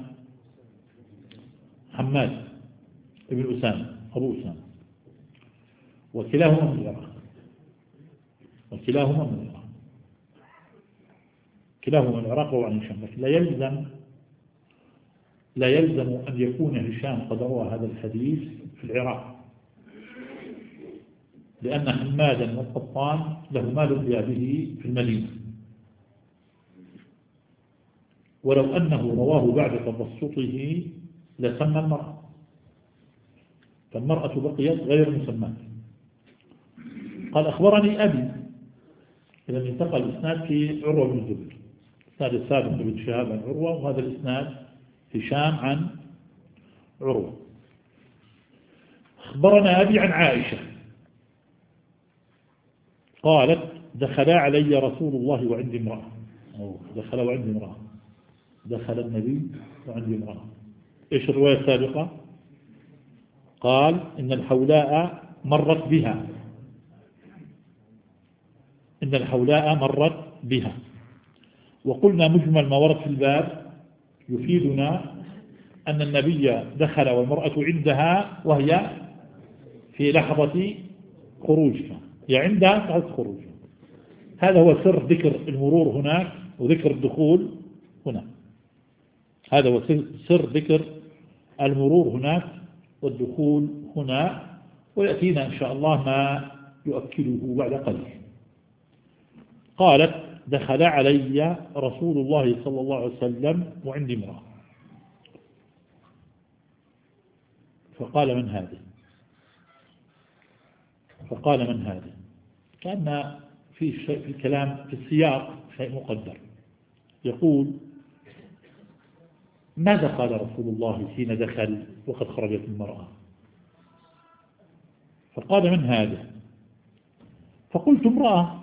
حماد بن أسامة أبو أسامة، وكلاهما من العراق وكلاهما من العراق كلاهما من العراق وعن هشام. لكن لا يلزم لا يلزم أن يكون هشام قد روى هذا الحديث في العراق، لأن حمادا والقطان له ما لقي به في المدينة، ولو أنه رواه بعد تبسطه لسمى المرأة، فالمرأة بقيت غير مسماة. قال أخبرني أبي، إذا انتقل الإسناد في عروة بن الزبير، الإسناد السابق بن شهاب عن عروة، وهذا الإسناد هشام عن عروة. أخبرنا أبي عن عائشة قالت دخل علي رسول الله وعندي امرأة. أو دخل وعندي امرأة، دخل النبي وعندي امرأة. إيش الرواية السابقة؟ قال إن الحولاء مرت بها إن الحولاء مرت بها وقلنا مجمل ما ورد في الباب يفيدنا أن النبي دخل والمرأة عندها وهي في لحظة خروجها، هي عندها في لحظة خروجها. هذا هو سر ذكر المرور هناك وذكر الدخول هنا. هذا هو سر ذكر المرور هناك والدخول هنا، ويأتينا إن شاء الله ما يؤكده بعد قليل. قالت دخل علي رسول الله صلى الله عليه وسلم وعندي امرأة، فقال من هذه؟ فقال من هذه؟ كأن في شيء في الكلام في السياق شيء مقدر. يقول ماذا قال رسول الله حين دخل وقد خرجت المرأة؟ فقال من هذا؟ فقلت امرأة.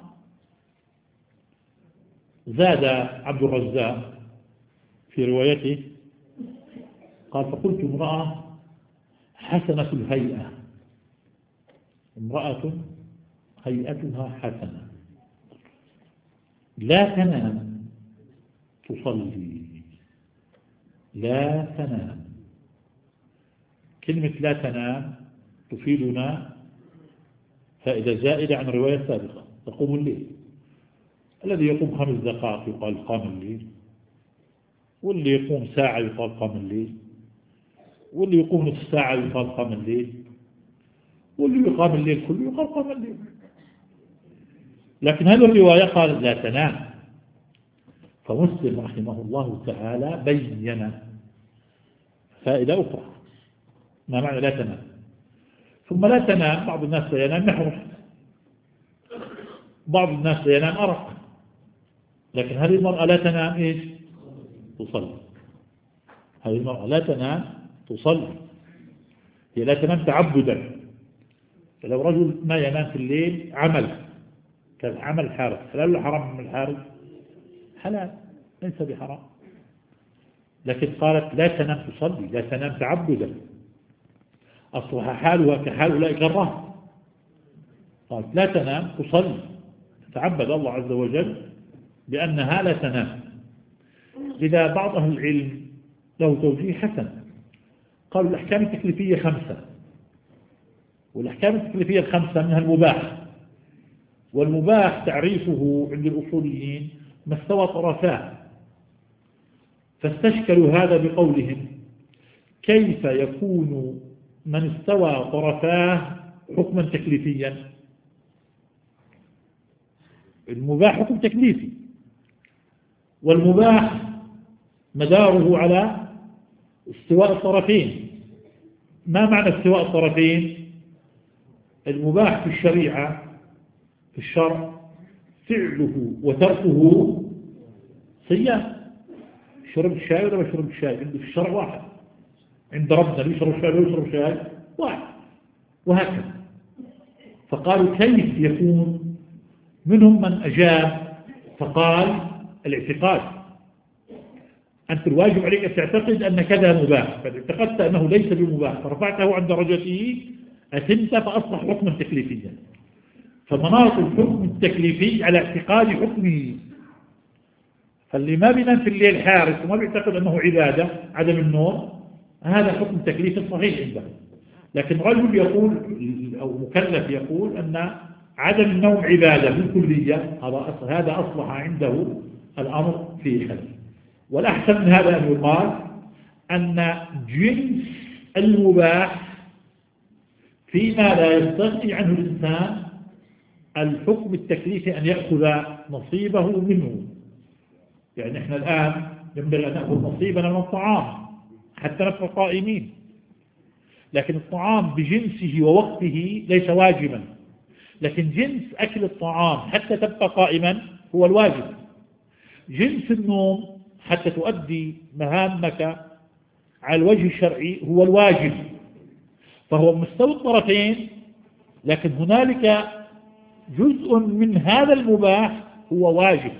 زاد عبد الرزاق في روايته قال فقلت امرأة حسنة الهيئة، امرأة هيئتها حسنة لا تنام تصلي. لا تنام، كلمة لا تنام تفيدنا فائدة زائدة عن الرواية السابقة، تقوم الليل. الذي يقوم خمس دقائق يقال قام الليل، واللي يقوم ساعة يقال قام الليل، واللي يقوم نصف ساعة يقال قام الليل، واللي يقام الليل كله يقال قام الليل. لكن هذه الرواية قال لا تنام. فمسلم رحمه الله تعالى بين فائدة أخرى، ما معنى لا تنام. ثم لا تنام، بعض الناس لا ينام نحرف، بعض الناس لا ينام أرق، لكن هذه المرأة لا تنام إيش؟ تصلي. هذه المرأة لا تنام تصلي، هي لا تنام تعبدا. فلو رجل ما ينام في الليل عمل كالعمل حارس، حلال ولا حرام من الحارس؟ حلال، ليس بحرام. لكن قالت لا تنام تصلي، لا تنام تعبدا، أصبح حالها كحال أولئك الرهط. قالت لا تنام تصلي، تعبد الله عز وجل بأنها لا تنام. لذا بعض أهل العلم له توجيه حسن، قالوا الأحكام التكليفية خمسة، والأحكام التكليفية الخمسة منها المباح، والمباح تعريفه عند الأصوليين ما استوى طرفاه، فاستشكلوا هذا بقولهم كيف يكون من استوى طرفاه حكما تكليفيا؟ المباح حكم تكليفي، والمباح مداره على استواء الطرفين. ما معنى استواء الطرفين؟ المباح في الشريعة في الشرع فعله وتركه صيام. شرب الشاي ولا بشرب الشاي عنده في الشرع واحد، عند ربنا اللي يشرب الشاي ولا يشرب الشاي واحد، وهكذا. فقالوا كيف يكون؟ منهم من أجاب فقال الاعتقاد، أنت الواجب عليك أن تعتقد أن كذا مباح، فإذا اعتقدت أنه ليس بمباح فرفعته عن درجته أتمت فأصبح حكما تكليفيا. فمناط الحكم التكليفي على اعتقاد حكمه. فاللي ما بينام في الليل حارس وما بيعتقد أنه عبادة عدم النوم، هذا حكم تكليفي صحيح عنده. لكن رجل يقول أو مكلف يقول أن عدم النوم عبادة بالكلية، هذا هذا أصبح عنده الأمر فيه خلل. والأحسن من هذا أن يقال أن جنس المباح فيما لا يستغني عنه الإنسان الحكم التكليفي أن يأخذ نصيبه منه. يعني إحنا الآن ينبغي أن نأخذ نصيبنا من الطعام حتى نبقى قائمين، لكن الطعام بجنسه ووقته ليس واجبا، لكن جنس أكل الطعام حتى تبقى قائما هو الواجب. جنس النوم حتى تؤدي مهامك على الوجه الشرعي هو الواجب. فهو مستوى الطرفين، لكن هنالك جزء من هذا المباح هو واجب،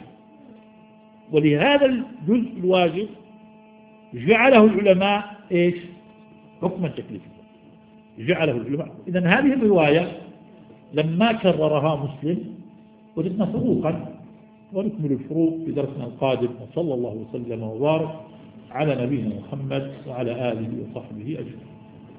ولهذا الجزء الواجب جعله العلماء إيش؟ حكما تكليفيا جعله العلماء. إذن هذه الرواية لما كررها مسلم وجدنا فروقا، ونكمل الفروق في درسنا القادم. وصلى الله وسلم وبارك على نبينا محمد وعلى آله وصحبه أجمعين.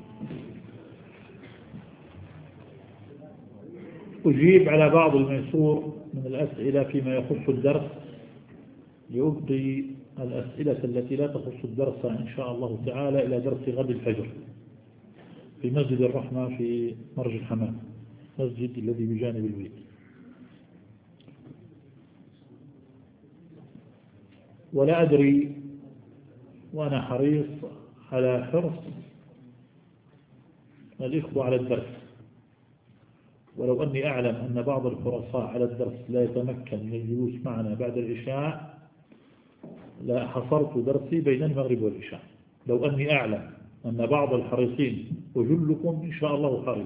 أجيب على بعض الميسور من الأسئلة فيما يخص الدرس، لأبقي الأسئلة التي لا تخص الدرس إن شاء الله تعالى إلى درس غد الفجر في مسجد الرحمة في مرج الحمام، مسجد الذي بجانب البيت. ولا أدري، وأنا حريص على حرص الإخوة على الدرس، ولو أني أعلم أن بعض الحرصاء على الدرس لا يتمكن من الجلوس معنا بعد العشاء لا حصرت درسي بين المغرب والعشاء. لو أني أعلم أن بعض الحريصين وجلكم إن شاء الله حريص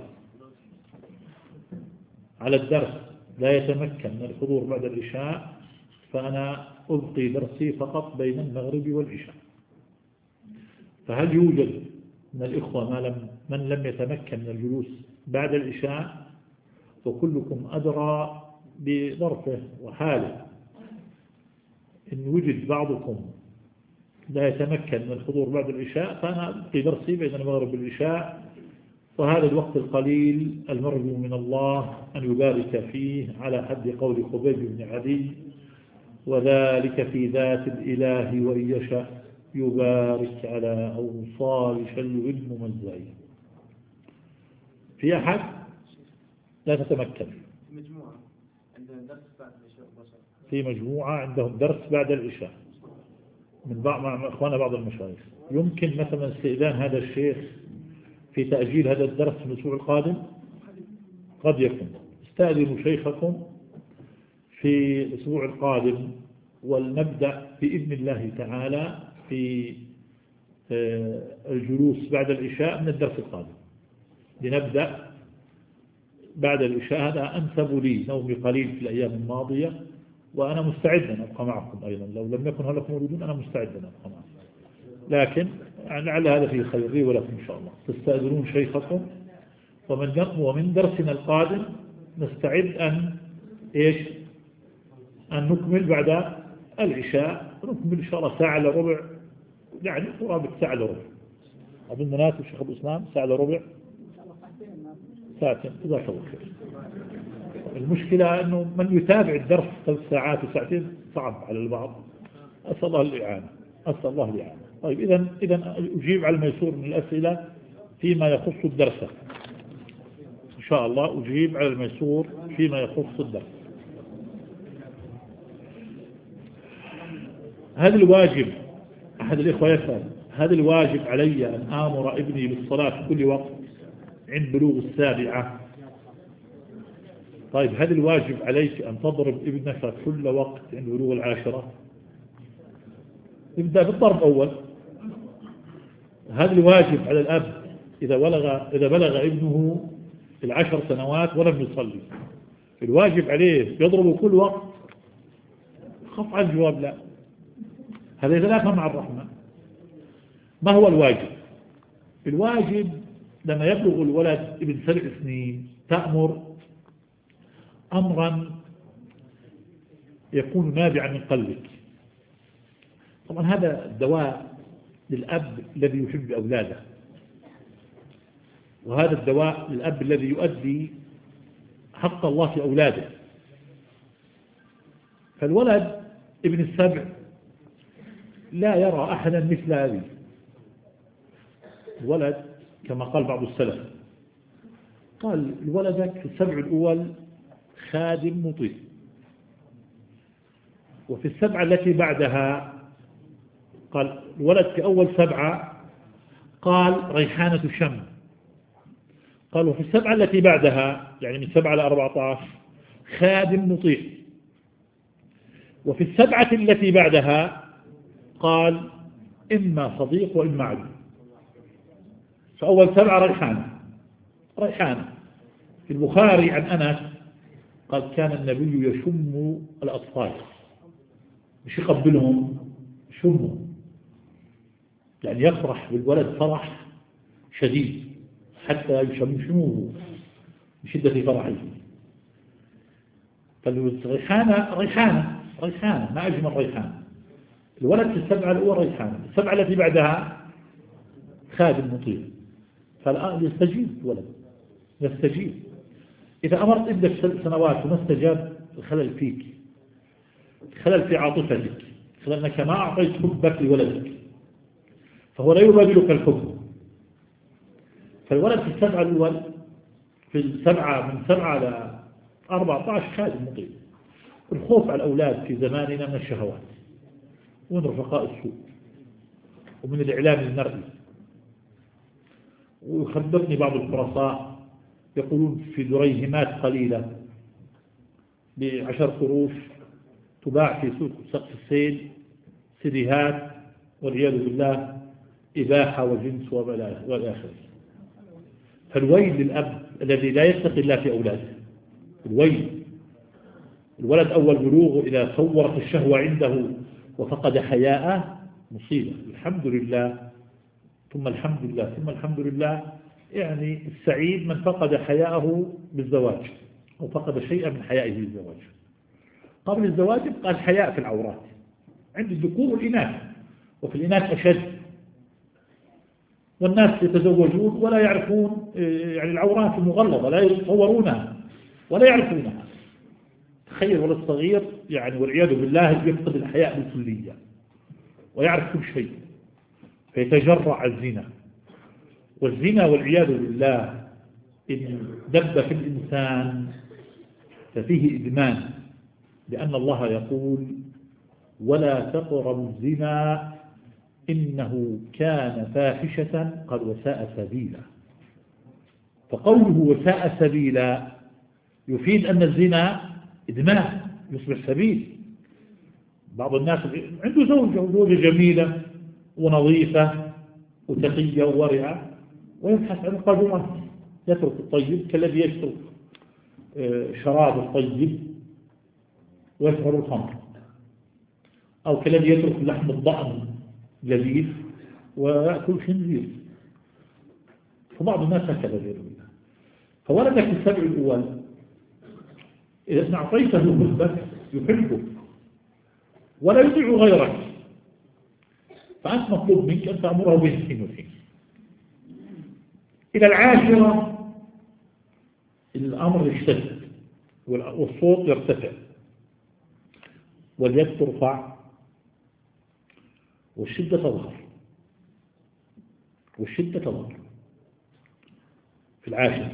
على الدرس لا يتمكن من الحضور بعد العشاء، فأنا ألقي درسي فقط بين المغرب والعشاء. فهل يوجد من الإخوة ما لم من لم يتمكن من الجلوس بعد العشاء؟ وكلكم أدرى بظرفه وحاله. إن وجد بعضكم لا يتمكن من الحضور بعد العشاء فأنا ألقي درسي بين المغرب والعشاء، وهذا الوقت القليل المرجو من الله أن يبارك فيه على حد قول خبيب بن عدي وذلك في ذات الإله وإن يشاء يبارك على أوصال شلو الممزع. في أحد لا تتمكن مجموعة عندنا درس بعد العشاء مباشرة. في مجموعة عندهم درس بعد العشاء من بعض مع إخوانا بعض المشايخ. يمكن مثلا استئذان هذا الشيخ في تأجيل هذا الدرس في الأسبوع القادم؟ قد يكون. استأذنوا شيخكم في الأسبوع القادم ولنبدأ بإذن الله تعالى في الجلوس بعد العشاء من الدرس القادم. لنبدأ بعد العشاء، هذا أنسب لي، نومي قليل في الأيام الماضية وأنا مستعد أن أبقى معكم أيضا، لو لم يكن هلكم موجودون أنا مستعد أن أبقى معكم، لكن لعل هذا فيه خير لي ولكم إن شاء الله. تستأذنون شيخكم ومن ومن درسنا القادم نستعد أن إيش أن نكمل بعد العشاء، نكمل إن شاء الله ساعة إلا ربع، يعني قرابة ساعة إلا ربع. أظن مناسب شيخ أبو إسلام، ساعة إلا ربع، ساعتين، جزاك الله خير. المشكلة أنه من يتابع الدرس ثلاث ساعات وساعتين صعب على البعض. أسأل الله الإعانة، أسأل الله الإعانة. طيب إذا إذا أجيب على الميسور من الأسئلة فيما يخص الدرس إن شاء الله، أجيب على الميسور فيما يخص الدرس. هذا الواجب، أحد الإخوة يسأل، هذا الواجب علي أن آمر ابني بالصلاة في كل وقت عند بلوغ السابعة؟ طيب هل الواجب عليك أن تضرب ابنك كل وقت عند بلوغ العاشرة؟ ابدأ بالضرب أول. هذا الواجب على الأب إذا بلغ إذا بلغ ابنه العشر سنوات ولم يصلي، الواجب عليه يضرب كل وقت؟ قطعا الجواب لا. هذا يتنافى مع الرحمة. ما هو الواجب؟ الواجب لما يبلغ الولد ابن سبع سنين تأمر أمرا يكون نابعا من قلبك. طبعا هذا الدواء للأب الذي يحب أولاده، وهذا الدواء للأب الذي يؤدي حق الله في أولاده. فالولد ابن السبع لا يرى أحدا مثل هذه. الولد كما قال بعض السلف، قال الولدك في السبع الأول خادم مطيع، وفي السبعة التي بعدها قال الولد في أول سبعة قال ريحانة الشم، قال وفي السبعة التي بعدها يعني من سبعة لأربعة عشر خادم مطيع، وفي السبعة التي بعدها قال إما صديق وإما عدو. فأول سبعة ريحانة ريحانة. في البخاري عن أنس قال كان النبي يشم الأطفال، مش يقبلهم، يشمهم، يعني يفرح بالولد فرح شديد حتى يشمشموه بشدة فرحه. فالريحانة ريحانة ريحانة ما أجمل ريحانة. الولد في السبعة الأولى ريحانة، السبعة التي بعدها خادم مطيع. فالآن يستجيب الولد، يستجيب. إذا أمرت ابنك ست سنوات وما استجاب، الخلل فيك، الخلل في عاطفتك، لأنك ما أعطيت حبك لولدك، فهو لا يبادلك الحب. فالولد في السبعة الأول في السبعة من سبعة إلى أربعة عشر خادم مطيع. الخوف على الأولاد في زماننا من الشهوات ومن رفقاء السوء ومن الإعلام المرئي. ويخبرني بعض الفرصاء يقولون في دريهمات قليلة بعشر قروش تباع في سوق سقف السيل سيديهات والعياذ بالله إباحة وجنس والآخر. فالويل للأب الذي لا يتقي الله في أولاده، الويل. الولد أول بلوغه إذا صورت الشهوة عنده وفقد حياءه مصيبة. الحمد لله ثم الحمد لله ثم الحمد لله. يعني السعيد من فقد حياءه بالزواج أو فقد شيئا من حيائه بالزواج. قبل الزواج يبقى الحياء في العورات عند الذكور والإناث، وفي الإناث أشد. والناس يتزوجون ولا يعرفون يعني العورات المغلظة، لا يتصورونها ولا يعرفونها. تخيل الولد الصغير يعني والعياذ بالله يفقد الحياء بالكلية ويعرف كل شيء فيتجرع على الزنا. والزنا والعياذ بالله إن دب في الإنسان ففيه إدمان، لأن الله يقول ولا تقربوا الزنا إنه كان فاحشة قد وساء سبيلا. فقوله وساء سبيلا يفيد أن الزنا إدمان يصبح سبيل. بعض الناس عنده زوجة وزوجة جميلة ونظيفة وتقية وورعة ويبحث عن القادمات، يترك الطيب كالذي يشرب شراب الطيب ويشرب الخمر، أو كالذي يترك لحم الضأن لذيذ ويأكل خنزير. فبعض الناس هكذا غير الله. فولدك السبع الأول إذا أعطيته حبك يحبك ولا يطيع غيرك، فأنت مطلوب منك أن تأمره بالحين والحين. إلى العاشرة الأمر يشتد والصوت يرتفع واليد ترفع والشدة تظهر والشدة تظهر. في العاشرة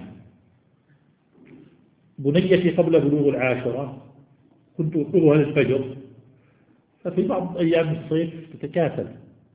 بنيتي قبل بلوغ العاشرة كنت أقولها للفجر، ففي بعض أيام الصيف تتكاسل،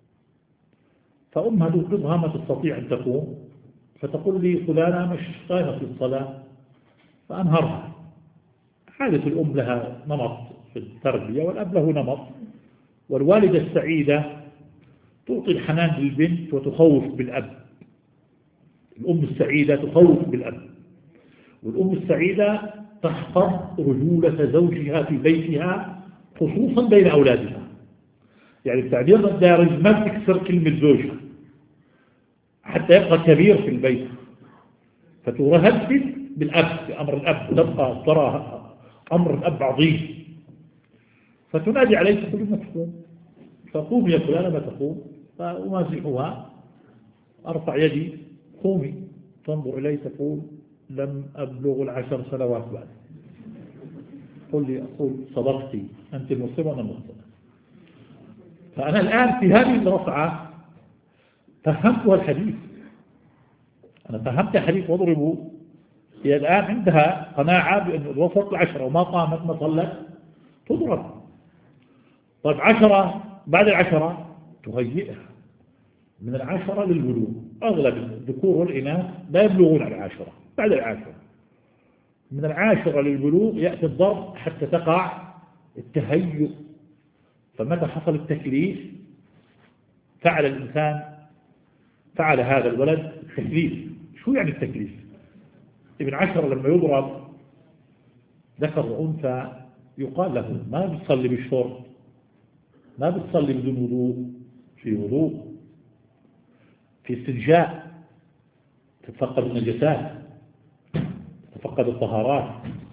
فأمها توقظها ما تستطيع أن تقوم، فتقول لي فلانة مش قائمة في الصلاة، فأنهرها. عادة الأم لها نمط في التربية والأب له نمط، والوالدة السعيدة تعطي الحنان للبنت وتخوف بالأب. الأم السعيدة تخوف بالأب، والأم السعيدة تحفظ رجولة زوجها في بيتها خصوصا بين أولادها. يعني التعبير الدارج ما تكسر كلمة زوجها حتى يبقى كبير في البيت، فترهبت بالأب بأمر الأب، تبقى ترى أمر الأب عظيم، فتنادي عليه تقول ما تقوم، فقوم يا فلانة ما تقوم، فأمازحها أرفع يدي قومي، تنظر إلي تقول لم أبلغ العشر سنوات بعد. قل لي أقول صدقتي أنت مسلمة وأنا مسلمة. فأنا الآن في هذه الرفعة فهمتها الحديث، أنا فهمت حديث واضربوا. هي الآن عندها قناعة بأن الوسط العشرة وما قامت ما صلت تضرب. طيب عشرة بعد العشرة تهيئها من العشرة للبلوغ. أغلب الذكور والإناث لا يبلغون على العاشرة، بعد العاشرة من العاشرة للبلوغ يأتي الضرب حتى تقع التهيؤ. فمتى حصل التكليف فعل الإنسان فعل هذا الولد التكليف. شو يعني التكليف؟ ابن عشرة لما يضرب ذكر وأنثى يقال له ما بتصلي بالشرب، ما بتصلي بدون وضوء، في وضوء، في استنجاء، تتفقد النجسات، تتفقد الطهارات،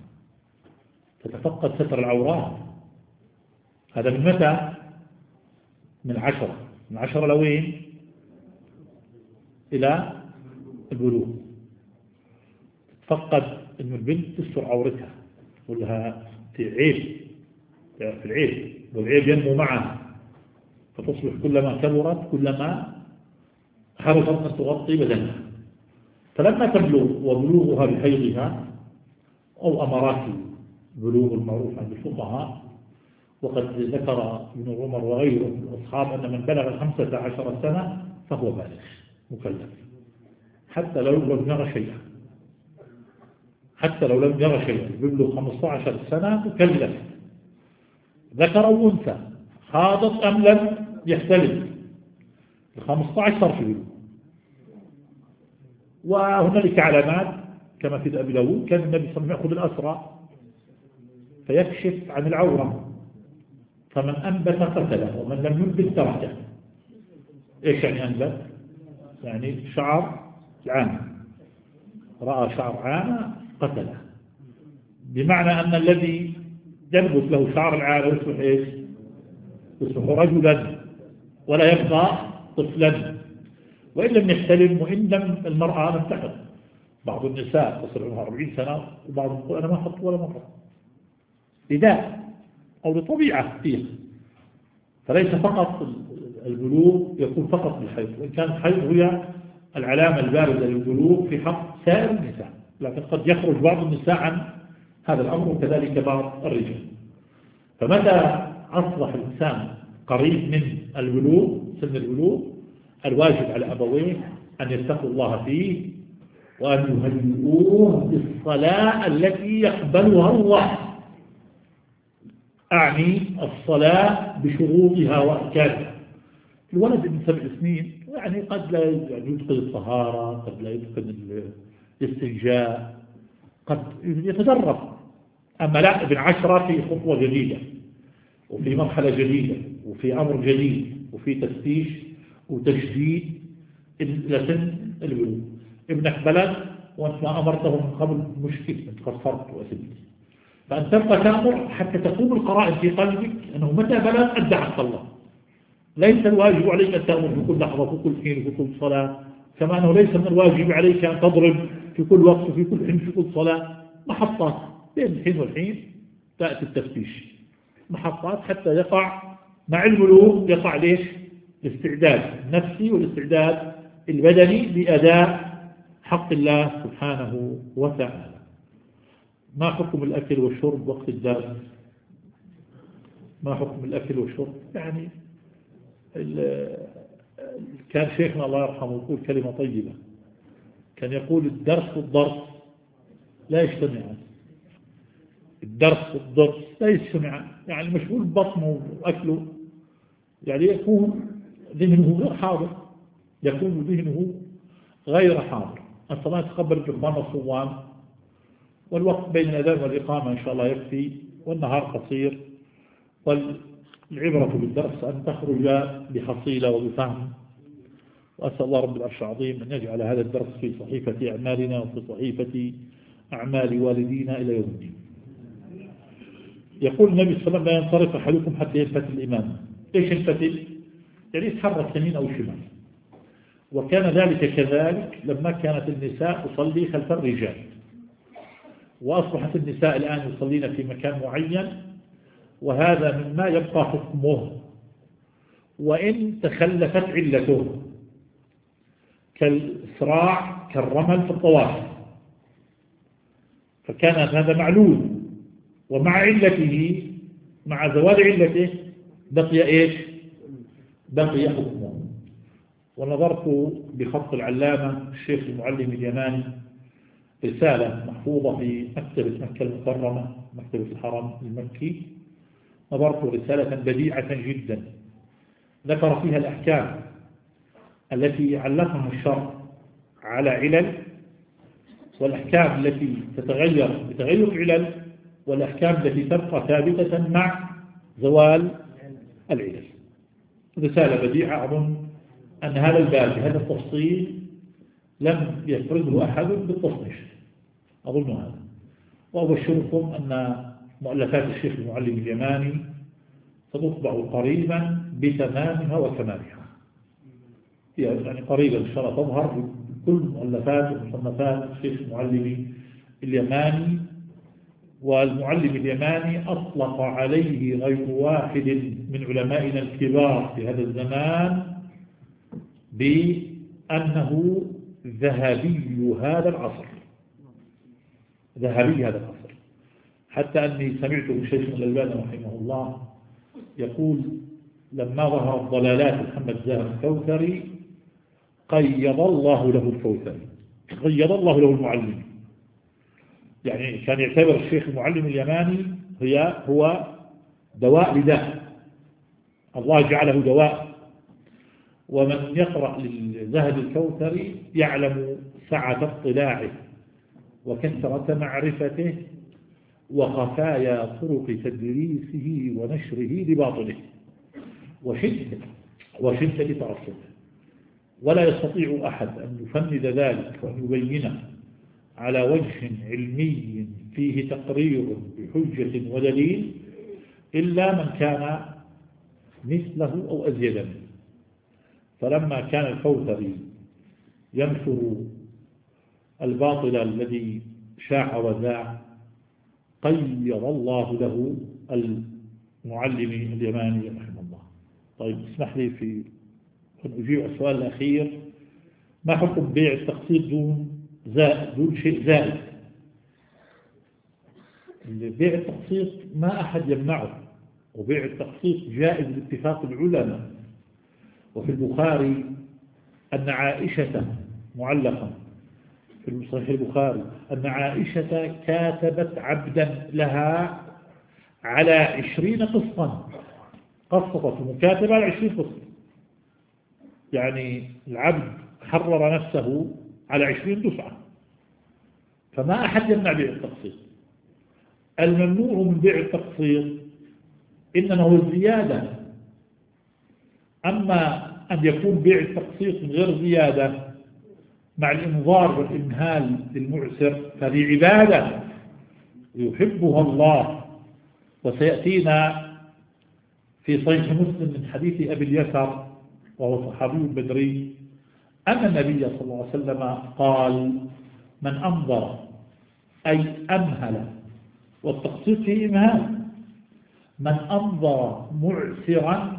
تتفقد ستر العورات. هذا من متى؟ من عشرة. من عشرة لوين؟ إلى البلوغ. تتفقد أن البنت تستر عورتها، تقول لها عيب في العيب، والعيب ينمو معها، فتصبح كلما كبرت كلما حرصت أن تغطي بدنها. فلما تبلغ وبلوغها بحيضها أو أمرات بلوغ المعروف عند الفقهاء، وقد ذكر ابن عمر وغيره من الأصحاب أن من بلغ خمسة عشر سنة فهو بالغ مكلف، حتى لو لم يرى شيئا، حتى لو لم يرى شيئا يبلغ خمسة عشر سنة مكلف، ذكر أو أنثى، خاضت أم لم يختلف. الخمسة عشر في بلوغ. وهنالك علامات كما في أبي داود كان النبي صلى الله عليه وسلم يأخذ الأسرى فيكشف عن العورة، فمن أنبت قتله ومن لم ينبت تركه. إيش يعني أنبت؟ يعني شعر عامة، رأى شعر عامة قتله، بمعنى أن الذي ينبت له شعر العامة يصبح إيش؟ يصبح رجلا ولا يبقى طفلا، وإن لم يحتلم وإن لم المرأة لم تحط. بعض النساء تصل عمرها أربعين سنة وبعضهم يقول أنا ما حط ولا مرة، لداء أو لطبيعة فيه، فليس فقط البلوغ يكون فقط بالحيض، وإن كان الحيض هي العلامة البارزة للبلوغ في حق سائر النساء، لكن قد يخرج بعض النساء عن هذا الأمر وكذلك بعض الرجال. فمتى أصبح الإنسان قريب من البلوغ سن البلوغ الواجب على أبويه أن يتقوا الله فيه وأن يهيئوه بالصلاة التي يقبلها الله، أعني الصلاة بشروطها وأركانها. الولد من سبع سنين يعني قد لا يتقن الطهارة، قد لا يتقن الاستنجاء، قد يتدرب. أما لا، ابن عشرة في خطوة جديدة وفي مرحلة جديدة وفي أمر جديد وفي تفتيش وتشديد لسن البلوغ. ابنك بلد وأنت ما أمرته من قبل مشكل، أنت قصرت وأسلت، فأن تبقى تأمر حتى تقوم القرائن في قلبك أنه متى بلغ أدى حق الله. ليس الواجب عليك أن تأمر في كل لحظة في كل حين في كل صلاة، كما أنه ليس من الواجب عليك أن تضرب في كل وقت وفي كل حين في كل صلاة. محطات بين الحين والحين تأتي التفتيش، محطات حتى يقع مع البلوغ يقع ليش الاستعداد النفسي والاستعداد البدني لأداء حق الله سبحانه وتعالى. ما حكم الأكل والشرب وقت الدرس؟ ما حكم الأكل والشرب؟ يعني كان شيخنا الله يرحمه يقول كلمة طيبة، كان يقول الدرس والضرس لا يجتمعان. الدرس والضرس لا يجتمعان، يعني مشغول بطنه وأكله يعني يكون ذهنه غير حاضر، يكون ذهنه غير حاضر. الصلاة تقبل الإخوان والصوام، والوقت بين الأذان والإقامة إن شاء الله يكفي، والنهار قصير، والعبرة بالدرس أن تخرج بحصيلة وبفهم. وأسأل الله رب العرش العظيم أن يجعل هذا الدرس في صحيفة أعمالنا وفي صحيفة أعمال والدينا إلى يوم الدين. يقول النبي صلى الله عليه وسلم لا ينصرف أحدكم حتى يلتفت الإمام. إيش يلتفت؟ يعني يتحرك يمين أو شمال. وكان ذلك كذلك لما كانت النساء تصلي خلف الرجال، وأصبحت النساء الآن يصلين في مكان معين، وهذا مما يبقى حكمه وإن تخلفت علته، كالإسراع كالرمل في الطواف، فكان هذا معلول، ومع علته مع زوال علته بقي إيش؟ بقي حكمه. ونظرت بخط العلامة الشيخ المعلم اليماني رسالة محفوظة في مكتبة مكة المكرمة، مكتبة الحرم المكي، نظرت رسالة بديعة جدا ذكر فيها الأحكام التي علقها الشرع على علل، والأحكام التي تتغير بتغير العلل، والأحكام التي تبقى ثابتة مع زوال العلل. رسالة بديعة، أظن أن هذا الباب هذا التفصيل لم يفرده أحد بالتصنيف، أظن هذا. وأبشركم أن مؤلفات الشيخ المعلم اليماني ستطبع قريبا بتمامها وكمالها، يعني قريبا إن شاء الله تظهر كل مؤلفات ومصنفات الشيخ المعلم اليماني. والمعلم اليماني أطلق عليه غير واحد من علمائنا الكبار في هذا الزمان بأنه ذهبي هذا العصر، ذهبي هذا العصر، حتى أني سمعت من شيخنا الألباني رحمه الله يقول لما ظهرت ضلالات محمد زاهر الكوثري قيض الله له الكوثري، قيض الله له المعلم. يعني كان يعتبر الشيخ المعلم اليماني هي هو دواء لداء، الله جعله دواء. ومن يقرأ للزهد الكوثري يعلم سعة اطلاعه وكثرة معرفته وخفايا طرق تدريسه ونشره لباطله وشدة وشدة ترصده، ولا يستطيع أحد أن يفند ذلك وأن يبينه على وجه علمي فيه تقرير بحجة ودليل إلا من كان مثله أو أزيد منه. فلما كان الكوثري ينشر الباطل الذي شاع وذاع قيض الله له المعلم اليماني رحمه الله. طيب اسمح لي في أن أجيب السؤال الأخير: ما حكم بيع التقسيط دون زائد دون شيء زائد؟ بيع التقسيط ما أحد يمنعه، وبيع التقسيط جائز باتفاق العلماء. وفي البخاري أن عائشة معلقا في صحيح البخاري أن عائشة كاتبت عبدا لها على عشرين قسطا، قسطت المكاتبة على عشرين قسط، يعني العبد حرر نفسه على عشرين دفعة. فما أحد يمنع بيع التقسيط. الممنوع من بيع التقسيط إنما هو الزيادة. أما أن يكون بيع التقسيط من غير زيادة مع الإنظار والإمهال للمعسر فهذه عبادة يحبها الله. وسيأتينا في صحيح مسلم من حديث أبي اليسر وهو صحابي بدري أن النبي صلى الله عليه وسلم قال: من أنظر أي أمهل، والتقسيط فيه إمهال، من أنظر معسرا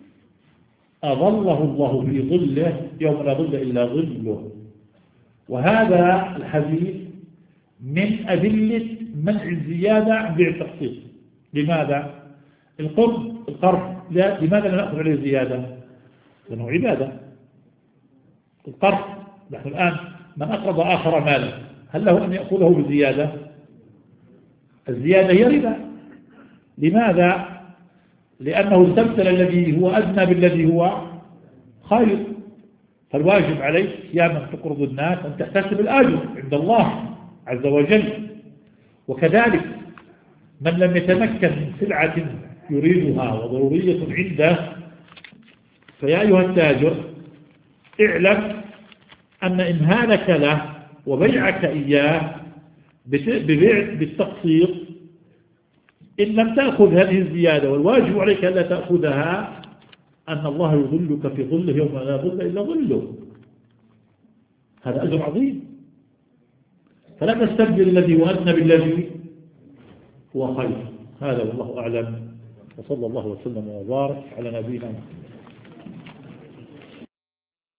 أظله الله في ظله يوم لا ظل إلا ظله. وهذا الحديث من أدلة منع الزيادة عن بيع التقسيط. لماذا؟ القرض القرض لا، لماذا لا نأخذ عليه زيادة؟ لأنه عبادة. القرض نحن الآن من أقرض آخر مالا هل له أن يأخذه بزيادة؟ الزيادة هي ربا. لماذا؟ لأنه استبدل الذي هو أدنى بالذي هو خير. فالواجب عليك يا من تقرض الناس أن تحتسب الأجر عند الله عز وجل. وكذلك من لم يتمكن من سلعة يريدها وضرورية عنده، فيا أيها التاجر اعلم أن إمهالك له وبيعك إياه ببيع بالتقسيط إن لم تأخذ هذه الزيادة، والواجب عليك ألا تأخذها، أن الله يظلك في ظله يوم لا ظل إلا ظله. هذا أجر عظيم. فلا تستبدل الذي هو أدنى بالذي هو خير. هذا والله أعلم، وصلى الله وسلم وبارك على نبينا محمد.